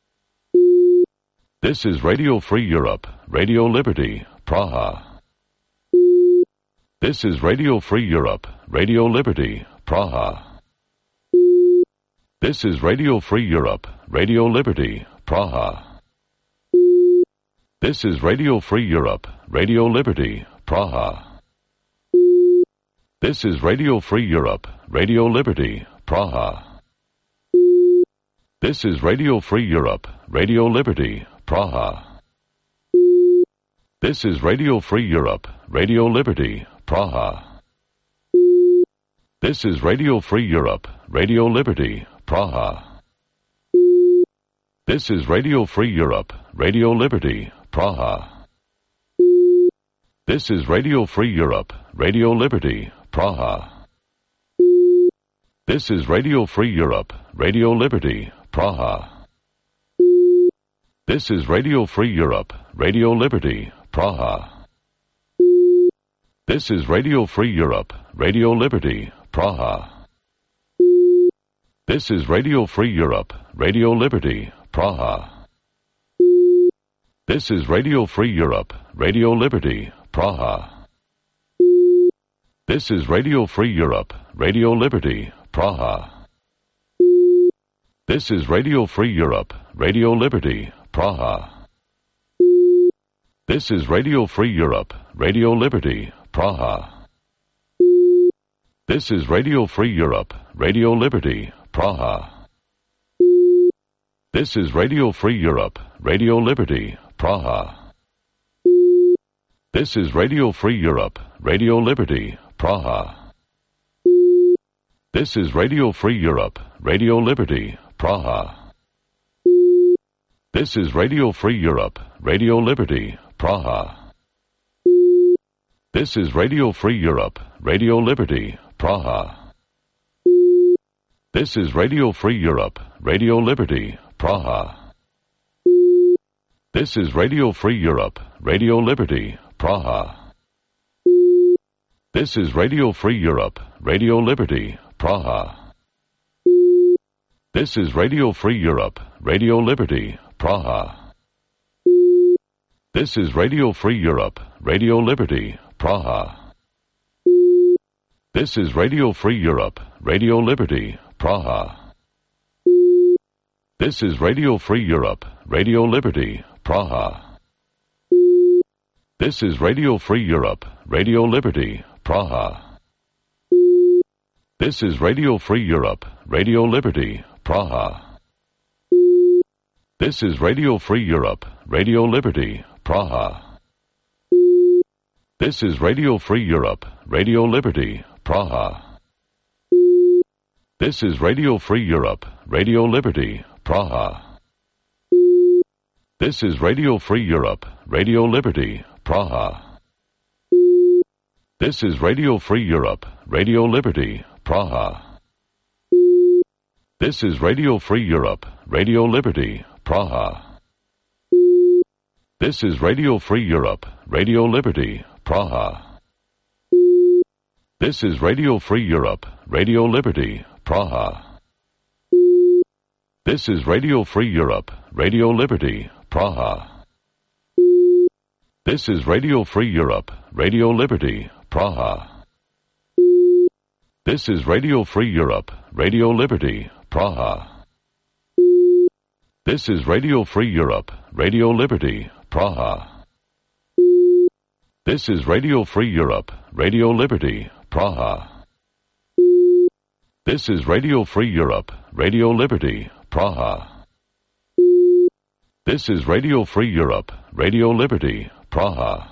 This is Radio Free Europe, Radio Liberty, Praha. This is Radio Free Europe, Radio Liberty, Praha. This is Radio Free Europe, Radio Liberty, Praha. This is Radio Free Europe, Radio Liberty, Praha. This is Radio Free Europe, Radio Liberty, Praha. This is Radio Free Europe, Radio Liberty, Praha. This is Radio Free Europe, Radio Liberty, Praha. This is Radio Free Europe, Radio Liberty, Praha. This is Radio Free Europe, Radio Liberty, Praha. This is Radio Free Europe, Radio Liberty, Praha. This is Radio Free Europe, Radio Liberty, Praha. This is Radio Free Europe, Radio Liberty, Praha. This is Radio Free Europe, Radio Liberty, Praha. This is Radio Free Europe, Radio Liberty, Praha. This is Radio Free Europe, Radio Liberty, Praha. This is Radio Free Europe, Radio Liberty, Praha. This is Radio Free Europe, Radio Liberty, Praha. This is Radio Free Europe, Radio Liberty, Praha. This is Radio Free Europe, Radio Liberty, Praha. This is Radio Free Europe, Radio Liberty, Praha. This is Radio Free Europe, Radio Liberty, Praha. This is Radio Free Europe, Radio Liberty, Praha. This is Radio Free Europe, Radio Liberty, Praha. This is Radio Free Europe, Radio Liberty, Praha. This is Radio Free Europe, Radio Liberty, Praha. This is Radio Free Europe, Radio Liberty, Praha. This is Radio Free Europe, Radio Liberty, Praha. This is Radio Free Europe, Radio Liberty, Praha. This is Radio Free Europe, Radio Liberty, Praha. This is Radio Free Europe, Radio Liberty, Praha. This is Radio Free Europe, Radio Liberty, Praha. This is Radio Free Europe, Radio Liberty, Praha. This is Radio Free Europe, Radio Liberty, Praha. This is Radio Free Europe, Radio Liberty, Praha. This is Radio Free Europe, Radio Liberty, Praha. This is Radio Free Europe, Radio Liberty, Praha. This is Radio Free Europe, Radio Liberty, Praha. This is Radio Free Europe, Radio Liberty, Praha. This is Radio Free Europe, Radio Liberty, Praha. This is Radio Free Europe, Radio Liberty, Praha. This is Radio Free Europe, Radio Liberty, Praha. This is Radio Free Europe, Radio Liberty, Praha. This is Radio Free Europe, Radio Liberty, Praha. This is Radio Free Europe, Radio Liberty, Praha. This is Radio Free Europe, Radio Liberty, Praha. This is Radio Free Europe, Radio Liberty, Praha. This is Radio Free Europe, Radio Liberty, Praha. This is Radio Free Europe, Radio Liberty, Praha.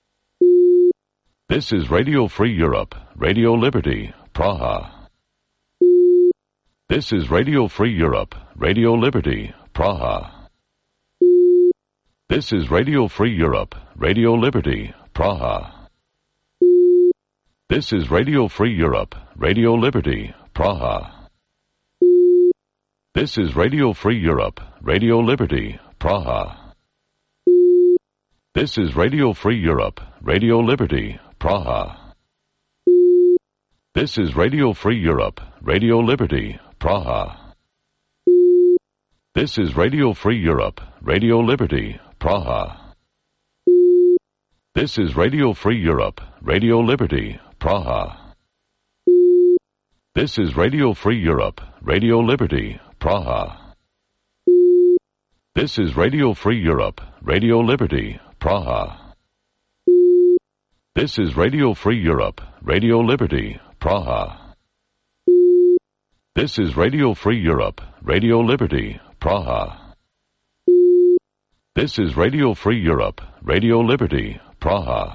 This is Radio Free Europe, Radio Liberty, Praha. This is Radio Free Europe, Radio Liberty, Praha. This is Radio Free Europe, Radio Liberty, Praha. This is Radio Free Europe, Radio Liberty, Praha. This is Radio Free Europe, Radio Liberty, Praha. This is Radio Free Europe, Radio Liberty, Praha. This is Radio Free Europe, Radio Liberty, Praha. This is Radio Free Europe, Radio Liberty, Praha. This is Radio Free Europe, Radio Liberty, Praha. This is Radio Free Europe, Radio Liberty, Praha. This is Radio Free Europe, Radio Liberty, Praha. This is Radio Free Europe, Radio Liberty, Praha. This is Radio Free Europe, Radio Liberty, Praha. This is Radio Free Europe, Radio Liberty, Praha.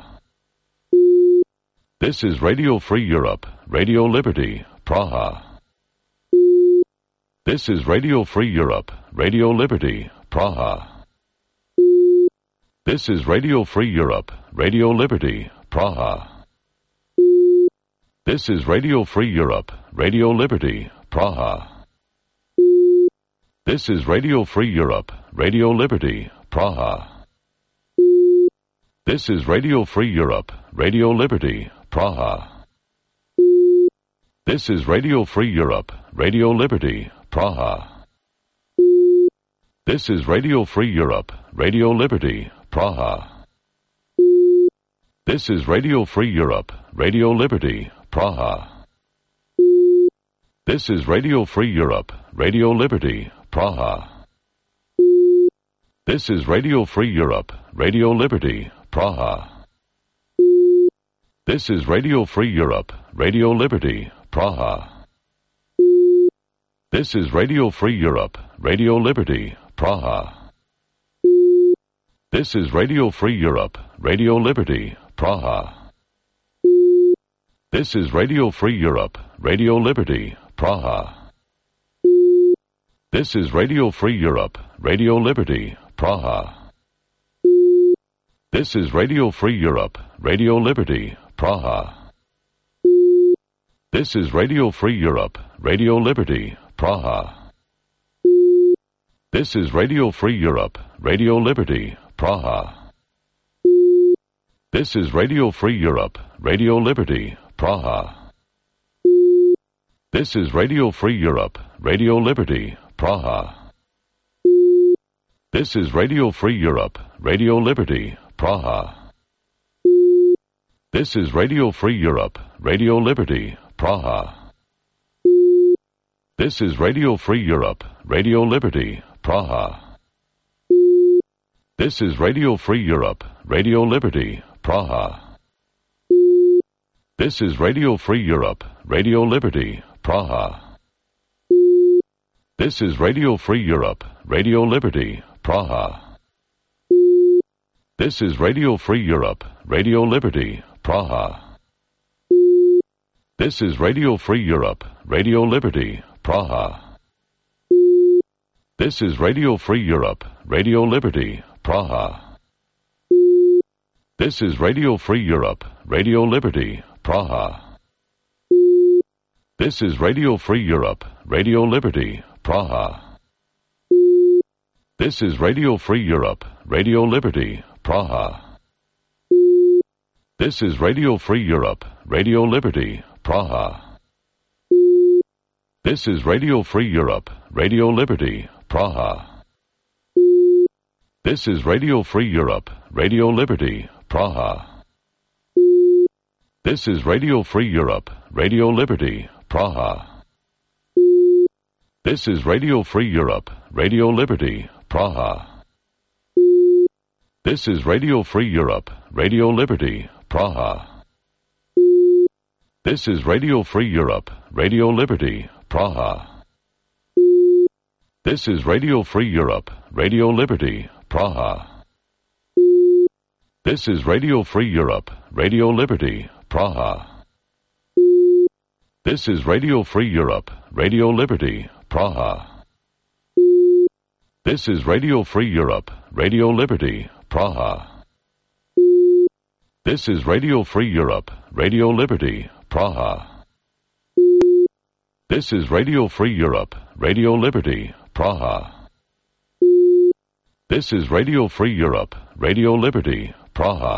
This is Radio Free Europe, Radio Liberty, Praha. This is Radio Free Europe, Radio Liberty, Praha. This is Radio Free Europe, Radio Liberty, Praha. This is Radio Free Europe, Radio Liberty, Praha. This is Radio Free Europe, Radio Liberty, Praha. This is Radio Free Europe, Radio Liberty, Praha. This is Radio Free Europe, Radio Liberty, Praha. This is Radio Free Europe, Radio Liberty, Praha. This is Radio Free Europe, Radio Liberty, Praha. This is Radio Free Europe, Radio Liberty, Praha. This is Radio Free Europe, Radio Liberty, Praha. This is Radio Free Europe, Radio Liberty, Praha. This is Radio Free Europe, Radio Liberty, Praha. This is Radio Free Europe, Radio Liberty, Praha. This is Radio Free Europe, Radio Liberty, Praha. This is Radio Free Europe, Radio Liberty, Praha. This is Radio Free Europe, Radio Liberty, Praha. This is Radio Free Europe, Radio Liberty, Praha. This is Radio Free Europe, Radio Liberty, Praha. This is Radio Free Europe, Radio Liberty, Praha. This is Radio Free Europe, Radio Liberty, Praha. This is Radio Free Europe, Radio Liberty, Praha. This is Radio Free Europe, Radio Liberty, Praha. This is Radio Free Europe, Radio Liberty, Praha. This is Radio Free Europe, Radio Liberty, Praha. This is Radio Free Europe, Radio Liberty, Praha. This is Radio Free Europe, Radio Liberty, Praha. This is Radio Free Europe, Radio Liberty, Praha. This is Radio Free Europe, Radio Liberty, Praha. This is Radio Free Europe, Radio Liberty, Praha. This is Radio Free Europe, Radio Liberty, Praha. This is Radio Free Europe, Radio Liberty, Praha. This is Radio Free Europe, Radio Liberty, Praha. This is Radio Free Europe, Radio Liberty, Praha. This is Radio Free Europe, Radio Liberty, Praha. This is Radio Free Europe, Radio Liberty, Praha. This is Radio Free Europe, Radio Liberty, Praha. This is Radio Free Europe, Radio Liberty, Praha. This is Radio Free Europe, Radio Liberty, Praha. This is Radio Free Europe, Radio Liberty, Praha. This is Radio Free Europe, Radio Liberty, Praha. This is Radio Free Europe, Radio Liberty, Praha. This is Radio Free Europe, Radio Liberty, Praha. This is Radio Free Europe, Radio Liberty, Praha. This is Radio Free Europe, Radio Liberty, Praha. This is Radio Free Europe, Radio Liberty, Praha. This is Radio Free Europe, Radio Liberty, Praha.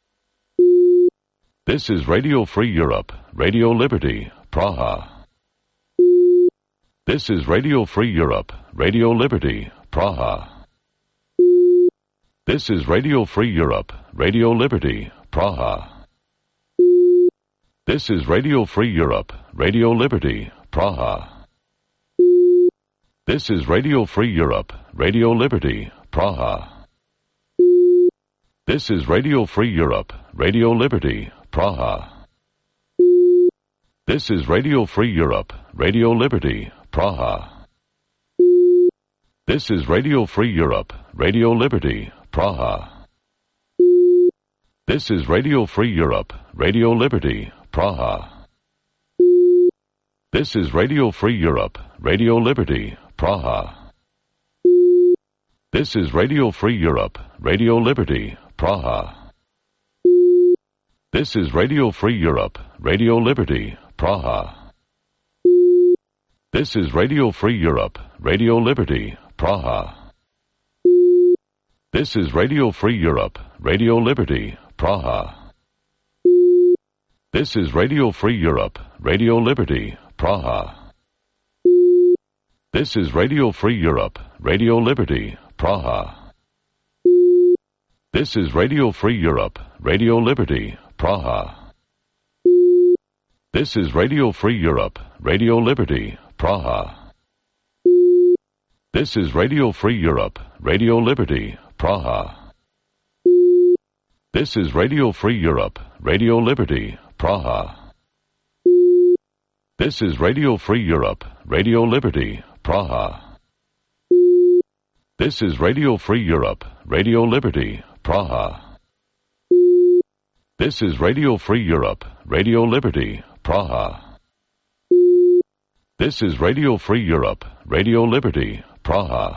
This is Radio Free Europe, Radio Liberty, Praha. This is Radio Free Europe, Radio Liberty, Praha. This is Radio Free Europe, Radio Liberty, Praha. This is Radio Free Europe, Radio Liberty, Praha. This is Radio Free Europe, Radio Liberty, Praha. This is Radio Free Europe, Radio Liberty, Praha. This is Radio Free Europe, Radio Liberty, Praha. This is Radio Free Europe, Radio Liberty, Praha. This is Radio Free Europe, Radio Liberty, Praha. This is Radio Free Europe, Radio Liberty, Praha. This is Radio Free Europe, Radio Liberty, Praha. This is Radio Free Europe, Radio Liberty, Praha. This is Radio Free Europe, Radio Liberty, Praha. This is Radio Free Europe, Radio Liberty, Praha. This is Radio Free Europe, Radio Liberty, Praha. This is Radio Free Europe, Radio Liberty, Praha. This is Radio Free Europe, Radio Liberty, Praha. This is Radio Free Europe, Radio Liberty, Praha. This is Radio Free Europe, Radio Liberty, Praha. This is Radio Free Europe, Radio Liberty, Praha. This is Radio Free Europe, Radio Liberty, Praha. This is Radio Free Europe, Radio Liberty, Praha. This is Radio Free Europe, Radio Liberty, Praha. This is Radio Free Europe, Radio Liberty, Praha.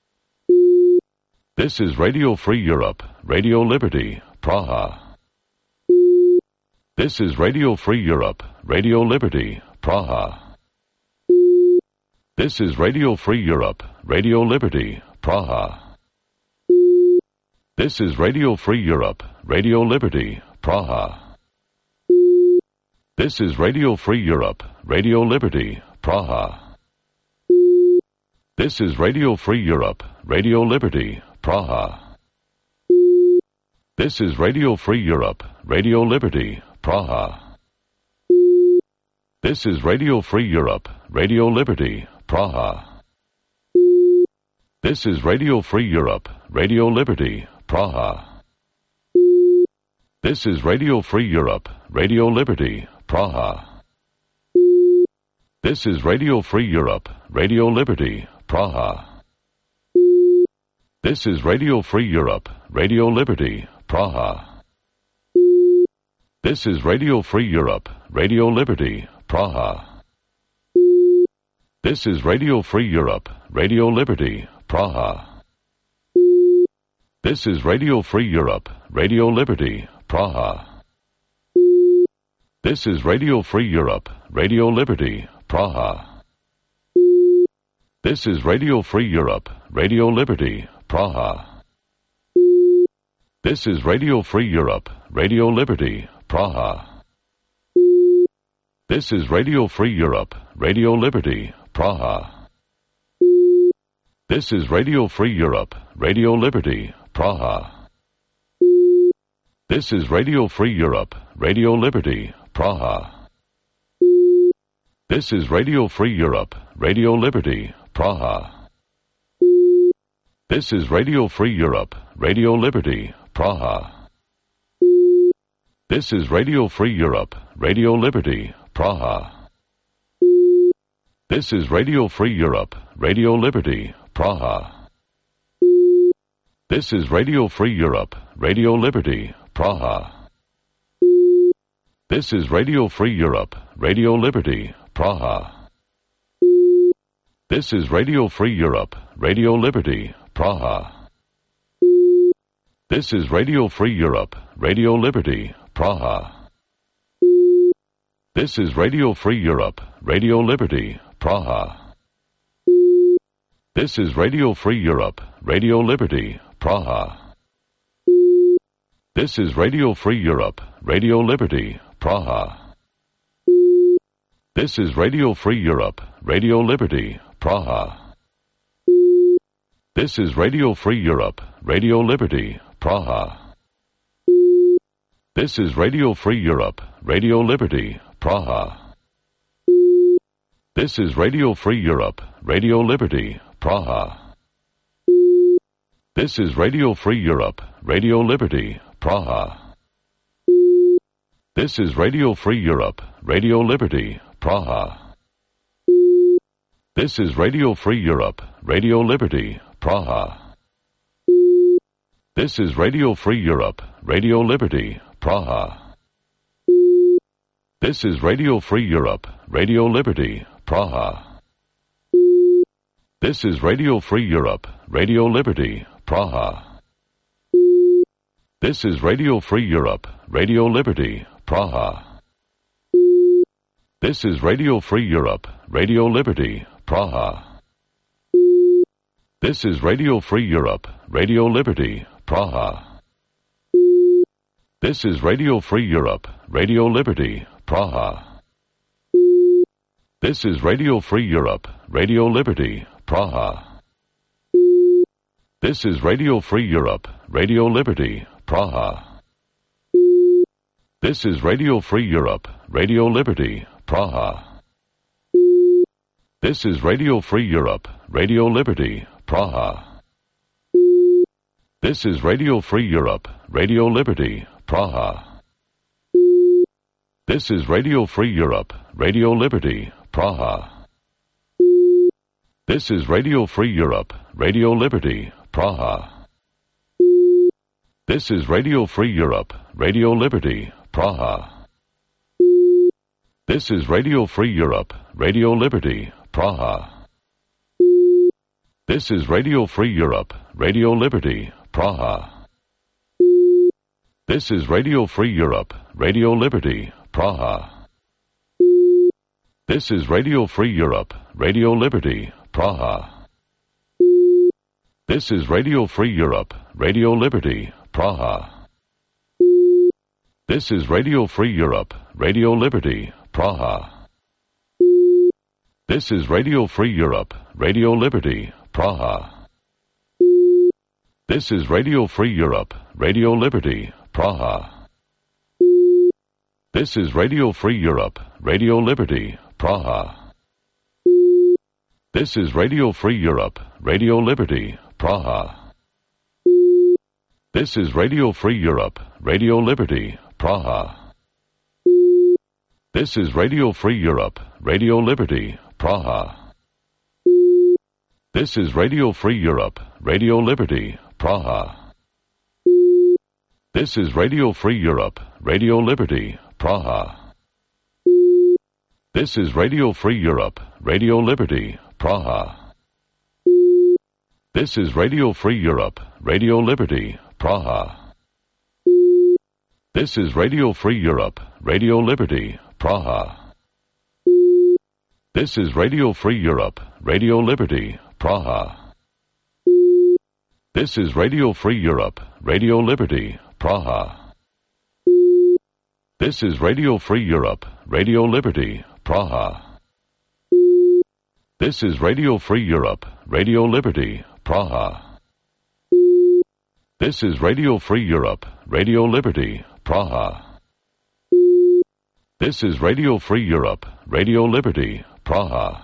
This is Radio Free Europe, Radio Liberty, Praha. This is Radio Free Europe, Radio Liberty, Praha. This is Radio Free Europe, Radio Liberty, Praha. This is Radio Free Europe, Radio Liberty, Praha. This is Radio Free Europe, Radio Liberty, Praha. This is Radio Free Europe, Radio Liberty, Praha. This is Radio Free Europe, Radio Liberty, Praha. This is Radio Free Europe, Radio Liberty, Praha. This is Radio Free Europe, Radio Liberty, Praha. This is Radio Free Europe, Radio Liberty, Praha. This is Radio Free Europe, Radio Liberty, Praha. This is Radio Free Europe, Radio Liberty, Praha. This is Radio Free Europe, Radio Liberty, Praha. This is Radio Free Europe, Radio Liberty, Praha. This is Radio Free Europe, Radio Liberty, Praha. This is Radio Free Europe, Radio Liberty, Praha. This is Radio Free Europe, Radio Liberty, Praha. This is Radio Free Europe, Radio Liberty, Praha. This is Radio Free Europe, Radio Liberty, Praha. This is Radio Free Europe, Radio Liberty, Praha. This is Radio Free Europe, Radio Liberty, Praha. This is Radio Free Europe, Radio Liberty, Praha. This is Radio Free Europe, Radio Liberty, Praha. This is Radio Free Europe, Radio Liberty, Praha. This is Radio Free Europe, Radio Liberty, Praha. This is Radio Free Europe, Radio Liberty, Praha. This is Radio Free Europe, Radio Liberty, Praha. This is Radio Free Europe, Radio Liberty, Praha. This is Radio Free Europe, Radio Liberty, Praha. This is Radio Free Europe, Radio Liberty, Praha. This is Radio Free Europe, Radio Liberty, Praha. This is Radio Free Europe, Radio Liberty, Praha. This is Radio Free Europe, Radio Liberty, Praha. This is Radio Free Europe, Radio Liberty, Praha. This is Radio Free Europe, Radio Liberty, Praha. This is Radio Free Europe, Radio Liberty, Praha. This is Radio Free Europe, Radio Liberty, Praha. This is Radio Free Europe, Radio Liberty, Praha. This is Radio Free Europe, Radio Liberty, Praha. This is Radio Free Europe, Radio Liberty, Praha. This is Radio Free Europe, Radio Liberty, Praha. This is Radio Free Europe, Radio Liberty, Praha. This is Radio Free Europe, Radio Liberty, Praha. This is Radio Free Europe, Radio Liberty, Praha. This is Radio Free Europe, Radio Liberty, Praha. This is Radio Free Europe, Radio Liberty, Praha. This is Radio Free Europe, Radio Liberty, Praha. This is Radio Free Europe, Radio Liberty, Praha. This is Radio Free Europe, Radio Liberty, Praha. This is Radio Free Europe, Radio Liberty, Praha. This is Radio Free Europe, Radio Liberty, Praha. This is Radio Free Europe, Radio Liberty, Praha. This is Radio Free Europe, Radio Liberty, Praha. This is Radio Free Europe, Radio Liberty, Praha. This is Radio Free Europe, Radio Liberty, Praha. This is Radio Free Europe, Radio Liberty, Praha. This is Radio Free Europe, Radio Liberty, Praha. This is Radio Free Europe, Radio Liberty, Praha. This is Radio Free Europe, Radio Liberty, Praha. This is Radio Free Europe, Radio Liberty, Praha. This is Radio Free Europe, Radio Liberty, Praha. This is Radio Free Europe, Radio Liberty, Praha. This is Radio Free Europe, Radio Liberty, Praha. This is Radio Free Europe, Radio Liberty, Praha. This is Radio Free Europe, Radio Liberty, Praha. This is Radio Free Europe, Radio Liberty, Praha. This is Radio Free Europe, Radio Liberty, Praha. This is Radio Free Europe, Radio Liberty, Praha. This is Radio Free Europe, Radio Liberty, Praha. This is Radio Free Europe, Radio Liberty, Praha. This is Radio Free Europe, Radio Liberty, Praha. This is Radio Free Europe, Radio Liberty, Praha. This is Radio Free Europe, Radio Liberty, Praha. This is Radio Free Europe, Radio Liberty, Praha. This is Radio Free Europe, Radio Liberty, Praha. This is Radio Free Europe, Radio Liberty, Praha. This is Radio Free Europe, Radio Liberty, Praha.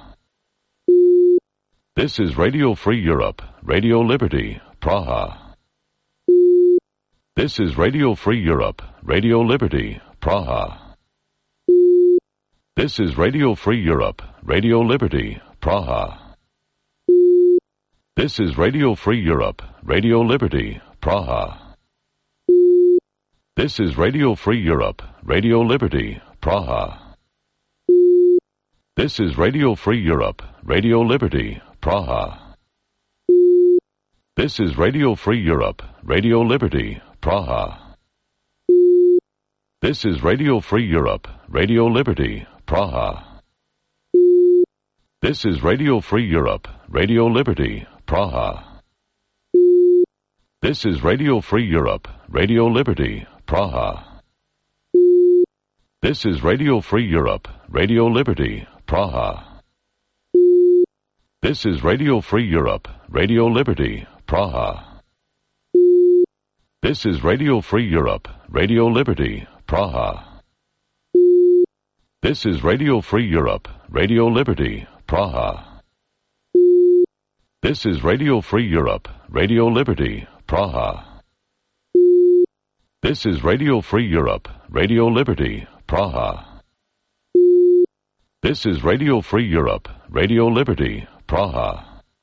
This is Radio Free Europe, Radio Liberty, Praha. This is Radio Free Europe, Radio Liberty, Praha. This is Radio Free Europe, Radio Liberty, Praha. This is Radio Free Europe, Radio Liberty, Praha. This is Radio Free Europe, Radio Liberty, Praha. This is Radio Free Europe, Radio Liberty, Praha. This is Radio Free Europe, Radio Liberty, Praha. This is Radio Free Europe, Radio Liberty, Praha. This is Radio Free Europe, Radio Liberty, Praha. This is Radio Free Europe, Radio Liberty, Praha. This is Radio Free Europe, Radio Liberty, Praha. This is Radio Free Europe, Radio Liberty, Praha. This is Radio Free Europe, Radio Liberty, Praha. This is Radio Free Europe, Radio Liberty, Praha. This is Radio Free Europe, Radio Liberty, Praha. This is Radio Free Europe, Radio Liberty, Praha. This is Radio Free Europe, Radio Liberty, Praha.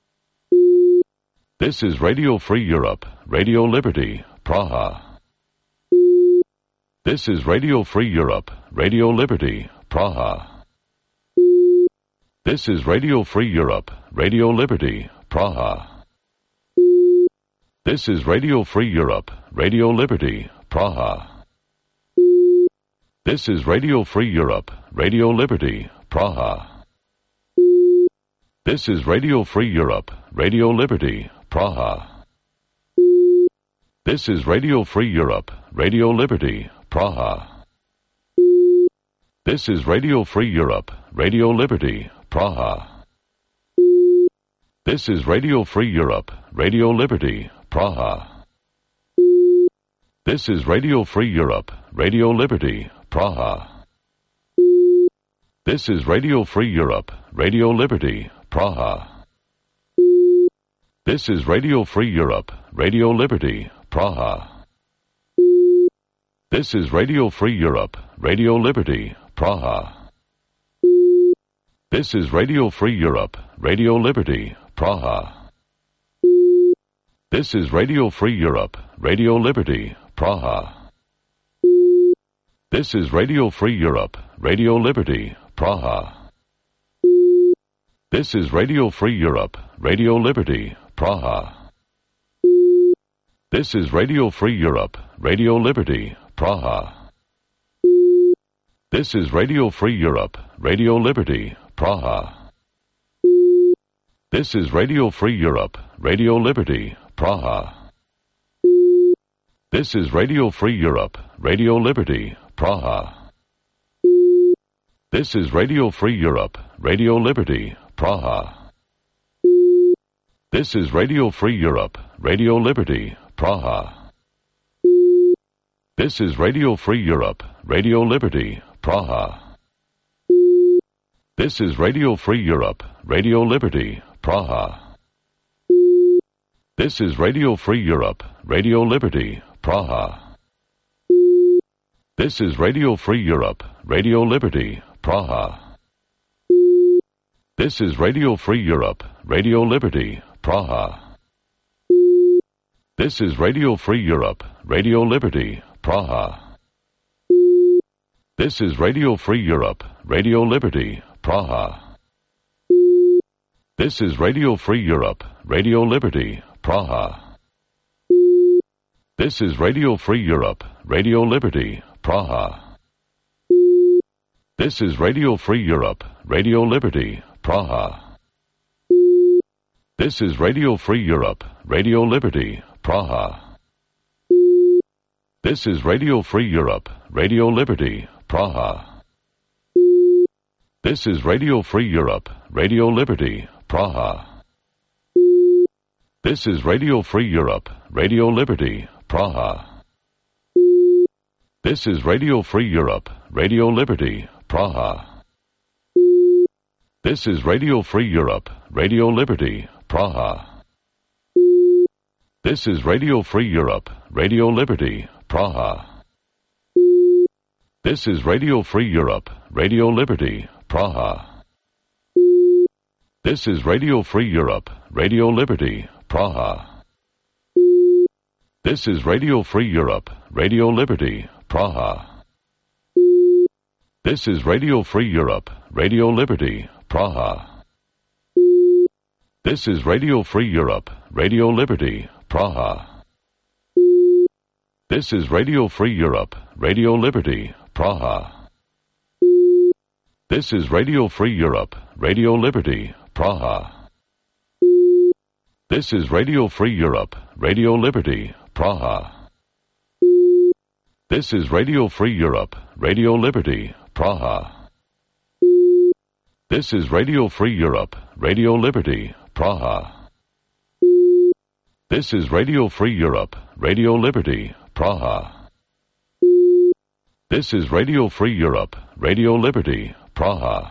This is Radio Free Europe, Radio Liberty, Praha. This is Radio Free Europe, Radio Liberty, Praha. This is Radio Free Europe, Radio Liberty, Praha. This is Radio Free Europe, Radio Liberty, Praha. This is Radio Free Europe, Radio Liberty, Praha. This is Radio Free Europe, Radio Liberty, Praha. This is Radio Free Europe, Radio Liberty, Praha. This is Radio Free Europe, Radio Liberty, Praha. This is Radio Free Europe, Radio Liberty, Praha. This is Radio Free Europe, Radio Liberty, Praha. This is Radio Free Europe, Radio Liberty, Praha. This is Radio Free Europe, Radio Liberty, Praha. This is Radio Free Europe, Radio Liberty, Praha. This is Radio Free Europe, Radio Liberty, Praha. This is Radio Free Europe, Radio Liberty, Praha. This is Radio Free Europe, Radio Liberty, Praha. This is Radio Free Europe, Radio Liberty, Praha. This is Radio Free Europe, Radio Liberty, Praha. This is Radio Free Europe, Radio Liberty, Praha. This is Radio Free Europe, Radio Liberty, Praha. This is Radio Free Europe, Radio Liberty, Praha. This is Radio Free Europe, Radio Liberty, Praha. This is Radio Free Europe, Radio Liberty, Praha. This is Radio Free Europe, Radio Liberty, Praha. This is Radio Free Europe, Radio Liberty, Praha. This is Radio Free Europe, Radio Liberty, Praha. This is Radio Free Europe, Radio Liberty, Praha. This is Radio Free Europe, Radio Liberty, Praha. This is Radio Free Europe, Radio Liberty, Praha. This is Radio Free Europe, Radio Liberty, Praha. This is Radio Free Europe, Radio Liberty, Praha. This is Radio Free Europe, Radio Liberty, Praha. This is Radio Free Europe, Radio Liberty, Praha. This is Radio Free Europe, Radio Liberty, Praha. This is Radio Free Europe, Radio Liberty, Praha. This is Radio Free Europe, Radio Liberty, Praha. This is Radio Free Europe, Radio Liberty, Praha. This is Radio Free Europe, Radio Liberty, Praha. This is Radio Free Europe, Radio Liberty, Praha. This is Radio Free Europe, Radio Liberty, Praha. This is Radio Free Europe, Radio Liberty, Praha. This is Radio Free Europe, Radio Liberty, Praha. This is Radio Free Europe, Radio Liberty, Praha. This is Radio Free Europe, Radio Liberty, Praha. This is Radio Free Europe, Radio Liberty, Praha. This is Radio Free Europe, Radio Liberty, Praha. This is Radio Free Europe, Radio Liberty, Praha. This is Radio Free Europe, Radio Liberty, Praha. This is Radio Free Europe, Radio Liberty, Praha. This is Radio Free Europe, Radio Liberty, Praha. This is Radio Free Europe, Radio Liberty, Praha. This is Radio Free Europe, Radio Liberty, Praha.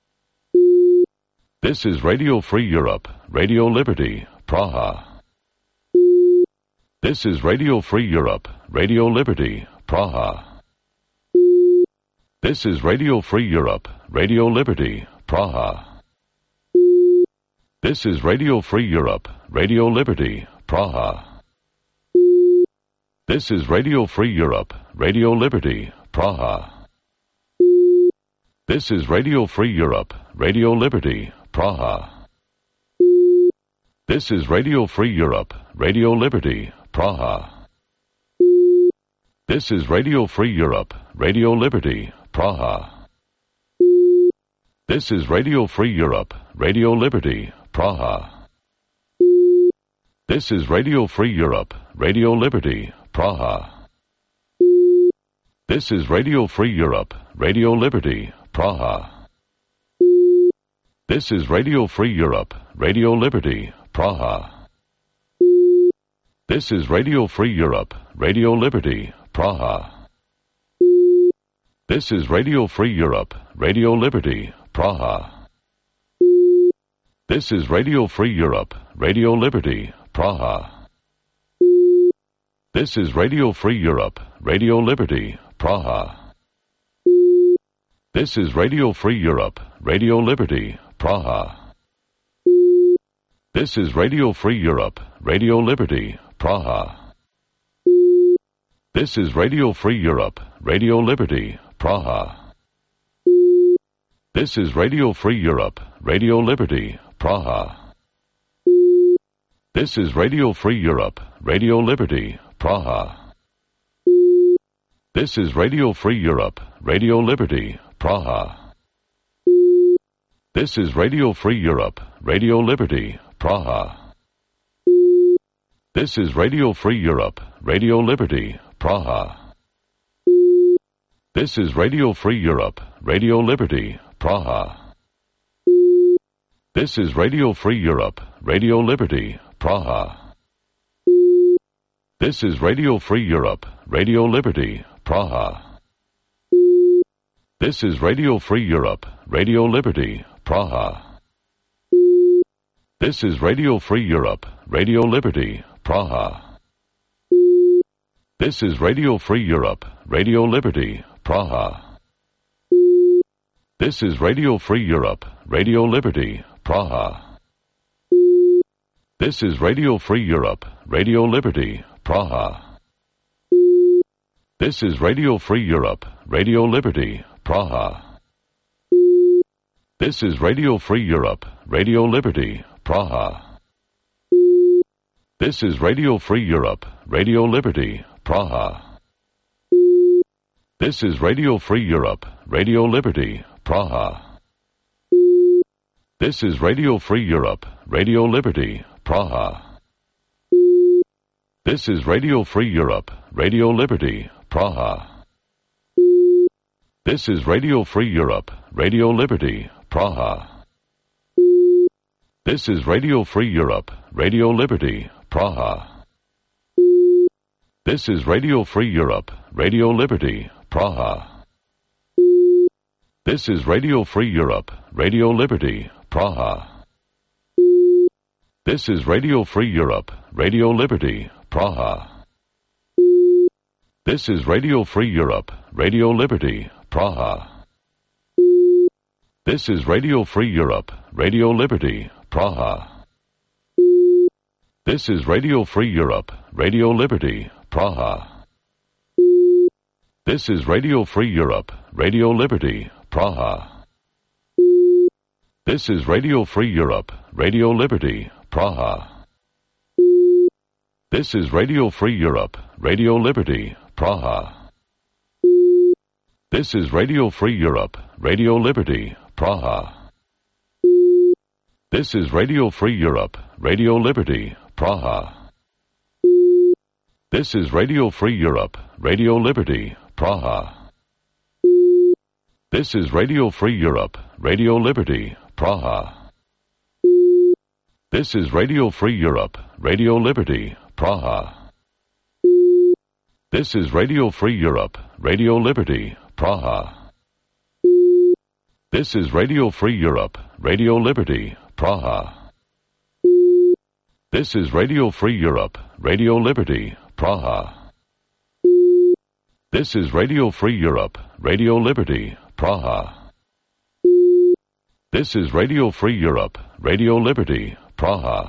This is Radio Free Europe, Radio Liberty, Praha. This is Radio Free Europe, Radio Liberty, Praha. This is Radio Free Europe, Radio Liberty, Praha. This is Radio Free Europe, Radio Liberty, Praha. This is Radio Free Europe, Radio Liberty, Praha. This is Radio Free Europe, Radio Liberty, Praha. This is Radio Free Europe, Radio Liberty, Praha. This is Radio Free Europe, Radio Liberty, Praha. This is Radio Free Europe, Radio Liberty, Praha. This is Radio Free Europe, Radio Liberty, Praha. This is Radio Free Europe, Radio Liberty, Praha. This is Radio Free Europe, Radio Liberty, Praha. This is Radio Free Europe, Radio Liberty, Praha. This is Radio Free Europe, Radio Liberty, Praha. This is Radio Free Europe, Radio Liberty, Praha. This is Radio Free Europe, Radio Liberty, Praha. This is Radio Free Europe, Radio Liberty, Praha. This is Radio Free Europe, Radio Liberty, Praha. This is Radio Free Europe, Radio Liberty, Praha. This is Radio Free Europe, Radio Liberty, Praha. This is Radio Free Europe, Radio Liberty, Praha. This is Radio Free Europe, Radio Liberty, Praha. This is Radio Free Europe, Radio Liberty, Praha. This is Radio Free Europe, Radio Liberty, Praha. This is Radio Free Europe, Radio Liberty, Praha. This is Radio Free Europe, Radio Liberty, Praha. This is Radio Free Europe, Radio Liberty, Praha. This is Radio Free Europe, Radio Liberty, Praha. This is Radio Free Europe, Radio Liberty, Praha. This is Radio Free Europe, Radio Liberty, Praha. This is Radio Free Europe, Radio Liberty, Praha. This is Radio Free Europe, Radio Liberty, Praha. This is Radio Free Europe, Radio Liberty, Praha. This is Radio Free Europe, Radio Liberty, Praha. This is Radio Free Europe, Radio Liberty, Praha. This is Radio Free Europe, Radio Liberty, Praha. This is Radio Free Europe, Radio Liberty, Praha. This is Radio Free Europe, Radio Liberty, Praha. This is Radio Free Europe, Radio Liberty, Praha. This is Radio Free Europe, Radio Liberty, Praha. This is Radio Free Europe, Radio Liberty, Praha. This is Radio Free Europe, Radio Liberty, Praha. This is Radio Free Europe, Radio Liberty, Praha. This is Radio Free Europe, Radio Liberty, Praha. This is Radio Free Europe, Radio Liberty, Praha. This is Radio Free Europe, Radio Liberty, Praha. This is Radio Free Europe, Radio Liberty, Praha. This is Radio Free Europe, Radio Liberty, Praha. This is Radio Free Europe, Radio Liberty, Praha. This is Radio Free Europe, Radio Liberty, Praha. This is Radio Free Europe, Radio Liberty, Praha. This is Radio Free Europe, Radio Liberty, Praha. This is Radio Free Europe, Radio Liberty, Praha. This is Radio Free Europe, Radio Liberty, Praha. This is Radio Free Europe, Radio Liberty, Praha. This is Radio Free Europe, Radio Liberty, Praha. This is Radio Free Europe, Radio Liberty, Praha. This is Radio Free Europe, Radio Liberty, Praha. This is Radio Free Europe, Radio Liberty, Praha.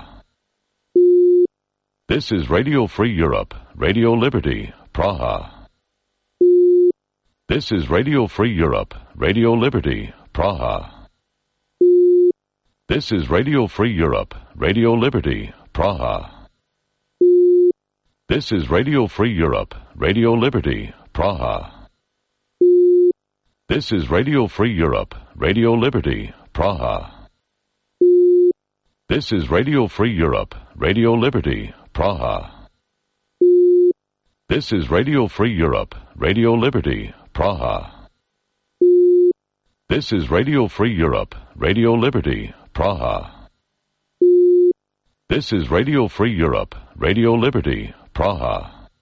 This is Radio Free Europe, Radio Liberty, Praha. This is Radio Free Europe, Radio Liberty, Praha. This is Radio Free Europe, Radio Liberty, Praha. This is Radio Free Europe, Radio Liberty, Praha. This is Radio Free Europe, Radio Liberty, Praha. This is Radio Free Europe, Radio Liberty, Praha. This is Radio Free Europe, Radio Liberty, Praha. This is Radio Free Europe, Radio Liberty, Praha. This is Radio Free Europe, Radio Liberty, Praha.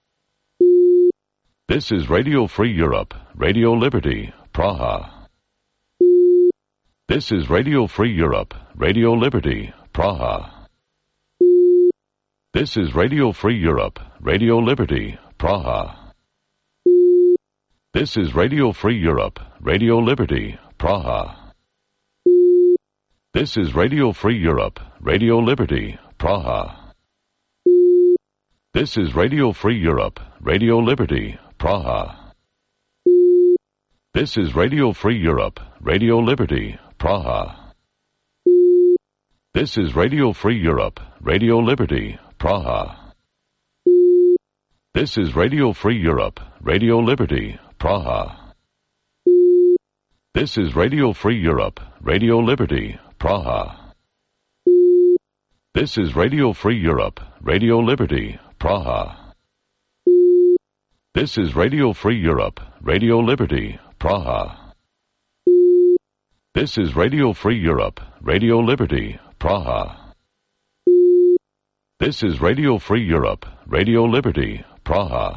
This is Radio Free Europe, Radio Liberty, Praha. This is Radio Free Europe, Radio Liberty, Praha. This is Radio Free Europe, Radio Liberty, Praha. This is Radio Free Europe, Radio Liberty, Praha. This is Radio Free Europe, Radio Liberty, Praha. This is Radio Free Europe, Radio Liberty, Praha. This is Radio Free Europe, Radio Liberty, Praha. This is Radio Free Europe, Radio Liberty, Praha. This is Radio Free Europe, Radio Liberty, Praha. This is Radio Free Europe, Radio Liberty, Praha. This is Radio Free Europe, Radio Liberty, Praha. This is Radio Free Europe, Radio Liberty, Praha. This is Radio Free Europe, Radio Liberty, Praha. This is Radio Free Europe, Radio Liberty, Praha.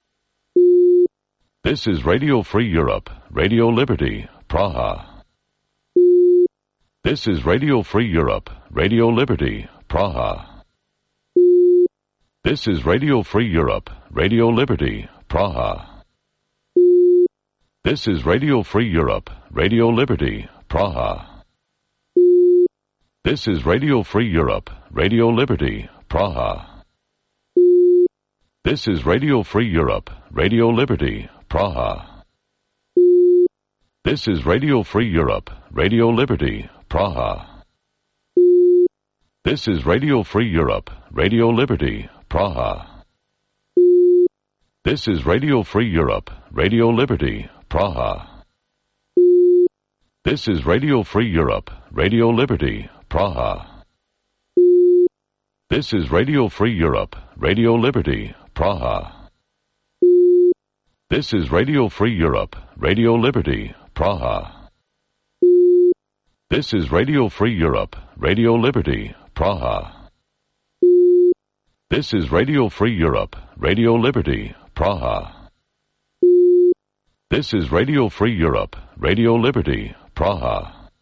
This is Radio Free Europe, Radio Liberty, Praha. This is Radio Free Europe, Radio Liberty, Praha. This is Radio Free Europe, Radio Liberty, Praha. This is Radio Free Europe, Radio Liberty, Praha. This is Radio Free Europe, Radio Liberty, Praha. This is Radio Free Europe, Radio Liberty, Praha. This is Radio Free Europe, Radio Liberty, Praha. This is Radio Free Europe, Radio Liberty, Praha. This is Radio Free Europe, Radio Liberty, Praha. This is Radio Free Europe, Radio Liberty, Praha. This is Radio Free Europe, Radio Liberty, Praha. This is Radio Free Europe, Radio Liberty, Praha. This is Radio Free Europe, Radio Liberty, Praha. This is Radio Free Europe, Radio Liberty, Praha. This is Radio Free Europe, Radio Liberty, Praha.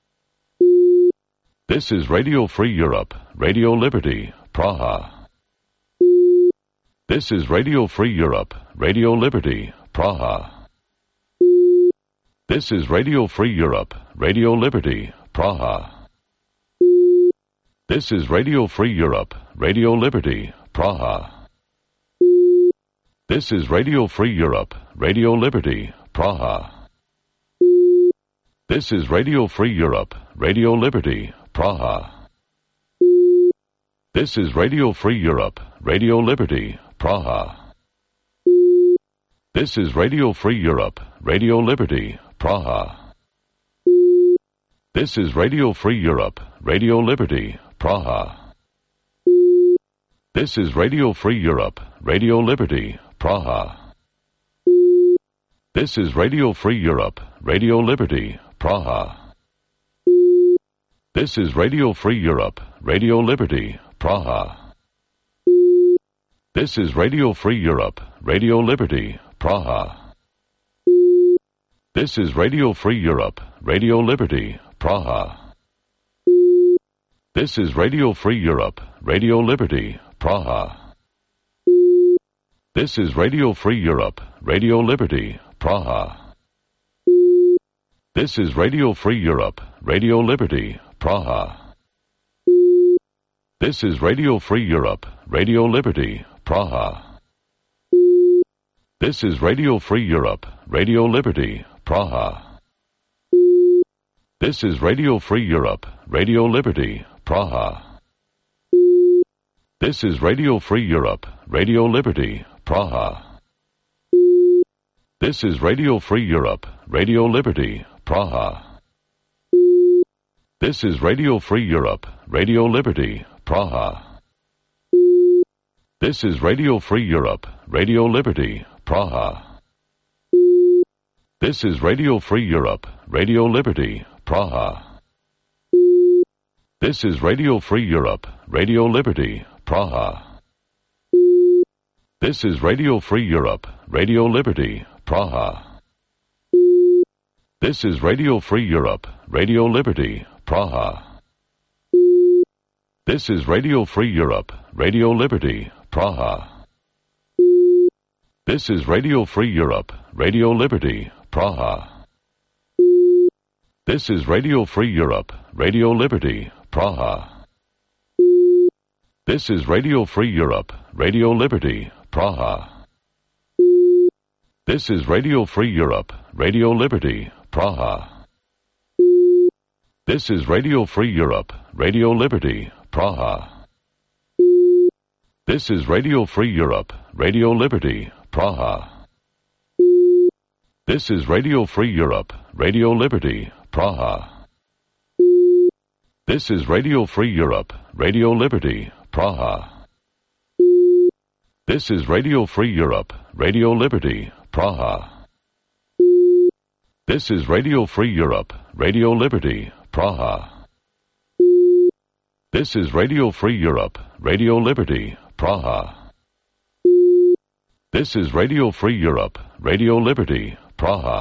This is Radio Free Europe, Radio Liberty, Praha. This is Radio Free Europe, Radio Liberty, Praha. This is Radio Free Europe, Radio Liberty, Praha. This is Radio Free Europe, Radio Liberty, Praha. This is Radio Free Europe, Radio Liberty, Praha. This is Radio Free Europe, Radio Liberty, Praha. This is Radio Free Europe, Radio Liberty, Praha. This is Radio Free Europe, Radio Liberty, Praha. This is Radio Free Europe, Radio Liberty, Praha. This is Radio Free Europe, Radio Liberty, Praha. This is Radio Free Europe, Radio Liberty, Praha. This is Radio Free Europe, Radio Liberty, Praha. This is Radio Free Europe, Radio Liberty, Praha. This is Radio Free Europe, Radio Liberty, Praha. This is Radio Free Europe, Radio Liberty, Praha. This is Radio Free Europe, Radio Liberty, Praha. This is Radio Free Europe, Radio Liberty, Praha. This is Radio Free Europe, Radio Liberty, Praha. This is Radio Free Europe, Radio Liberty, Praha. This is Radio Free Europe, Radio Liberty, Praha. This is Radio Free Europe, Radio Liberty, Praha. This is Radio Free Europe, Radio Liberty, Praha. This is Radio Free Europe, Radio Liberty, Praha. This is Radio Free Europe, Radio Liberty, Praha. This is Radio Free Europe, Radio Liberty, Praha. This is Radio Free Europe, Radio Liberty, Praha. This is Radio Free Europe, Radio Liberty, Praha. This is Radio Free Europe, Radio Liberty, Praha. This is Radio Free Europe, Radio Liberty, Praha. This is Radio Free Europe, Radio Liberty, Praha. This is Radio Free Europe, Radio Liberty, Praha. This is Radio Free Europe, Radio Liberty, Praha. This is Radio Free Europe, Radio Liberty, Praha. This is Radio Free Europe, Radio Liberty, Praha. This is Radio Free Europe, Radio Liberty, Praha. This is Radio Free Europe, Radio Liberty, Praha. This is Radio Free Europe, Radio Liberty, Praha. This is Radio Free Europe, Radio Liberty, Praha. This is Radio Free Europe, Radio Liberty, Praha. This is Radio Free Europe, Radio Liberty, Praha. This is Radio Free Europe, Radio Liberty, Praha.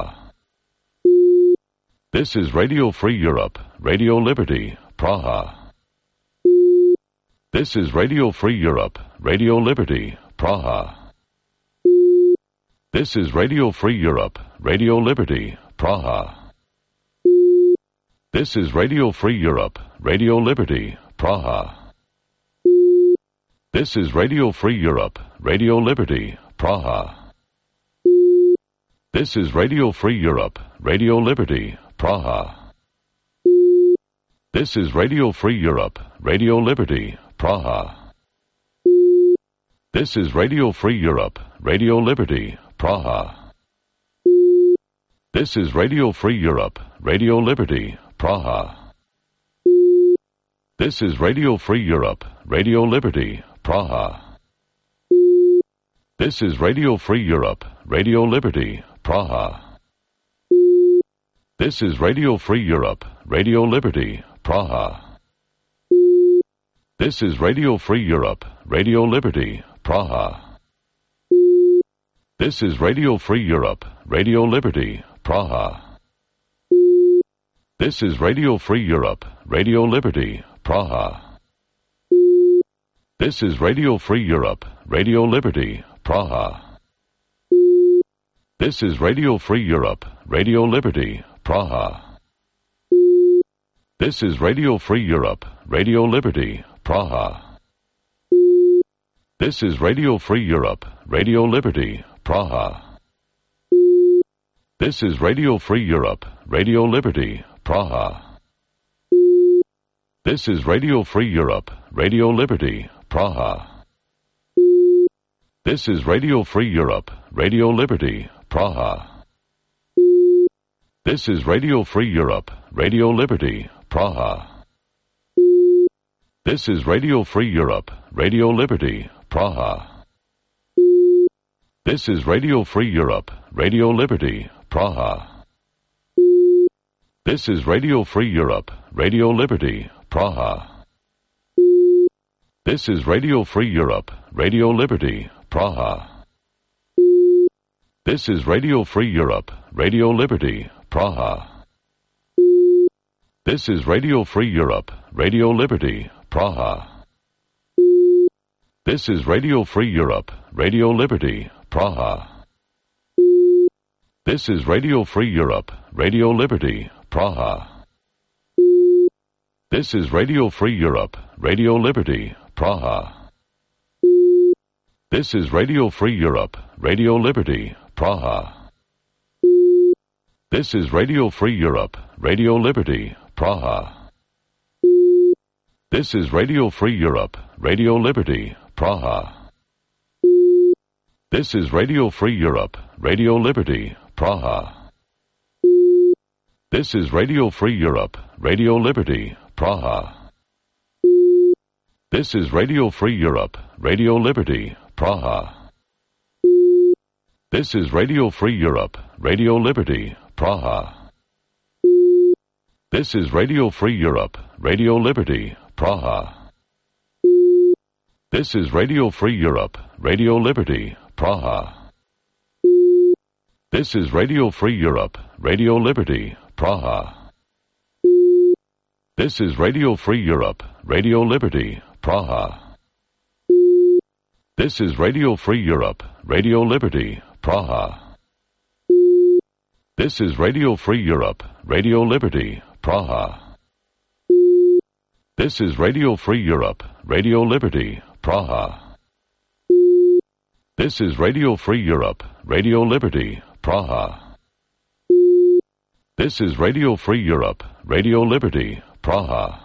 This is Radio Free Europe, Radio Liberty, Praha. This is Radio Free Europe, Radio Liberty, Praha. This is Radio Free Europe, Radio Liberty, Praha. This is Radio Free Europe, Radio Liberty, Praha. This is Radio Free Europe, Radio Liberty, Praha. This is Radio Free Europe, Radio Liberty, Praha. This is Radio Free Europe, Radio Liberty, Praha. This is Radio Free Europe, Radio Liberty, Praha. This is Radio Free Europe, Radio Liberty, Praha. This is Radio Free Europe, Radio Liberty, Praha. This is Radio Free Europe, Radio Liberty, Praha. This is Radio Free Europe, Radio Liberty, Praha. This is Radio Free Europe, Radio Liberty, Praha. This is Radio Free Europe, Radio Liberty, Praha. This is Radio Free Europe, Radio Liberty, Praha. This is Radio Free Europe, Radio Liberty, Praha. This is Radio Free Europe, Radio Liberty, Praha. This is Radio Free Europe, Radio Liberty, Praha. This is Radio Free Europe, Radio Liberty, Praha. This is Radio Free Europe, Radio Liberty, Praha. This is Radio Free Europe, Radio Liberty, Praha. This is Radio Free Europe, Radio Liberty, Praha. This is Radio Free Europe, Radio Liberty, Praha. This is Radio Free Europe, Radio Liberty, Praha. This is Radio Free Europe, Radio Liberty, Praha. This is Radio Free Europe, Radio Liberty, Praha. This is Radio Free Europe, Radio Liberty, Praha. This is Radio Free Europe, Radio Liberty, Praha. This is Radio Free Europe, Radio Liberty, Praha. This is Radio Free Europe, Radio Liberty, Praha. This is Radio Free Europe, Radio Liberty, Praha. This is Radio Free Europe, Radio Liberty, Praha. This is Radio Free Europe, Radio Liberty, Praha. This is Radio Free Europe, Radio Liberty, Praha. This is Radio Free Europe, Radio Liberty, Praha. This is Radio Free Europe, Radio Liberty, Praha. This is Radio Free Europe, Radio Liberty, Praha. This is Radio Free Europe, Radio Liberty, Praha. This is Radio Free Europe, Radio Liberty, Praha. This is Radio Free Europe, Radio Liberty, Praha. This is Radio Free Europe, Radio Liberty, Praha. This is Radio Free Europe, Radio Liberty, Praha. This is Radio Free Europe, Radio Liberty, Praha. This is Radio Free Europe, Radio Liberty, Praha. This is Radio Free Europe, Radio Liberty, Praha. This is Radio Free Europe, Radio Liberty, Praha. This is Radio Free Europe, Radio Liberty, Praha. This is Radio Free Europe, Radio Liberty, Praha.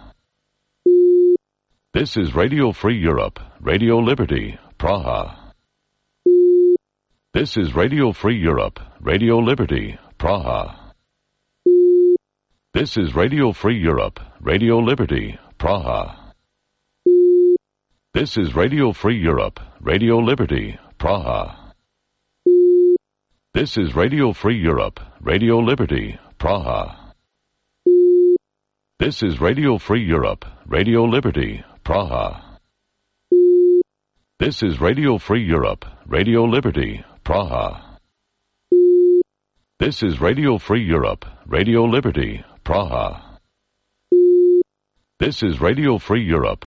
This is Radio Free Europe, Radio Liberty, Praha. This is Radio Free Europe, Radio Liberty, Praha. This is Radio Free Europe, Radio Liberty, Praha. This is Radio Free Europe, Radio Liberty, Praha. This is Radio Free Europe, Radio Liberty, Praha. This is Radio Free Europe, Radio Liberty, Praha. This is Radio Free Europe, Radio Liberty, Praha. This is Radio Free Europe, Radio Liberty, Praha. This is Radio Free Europe,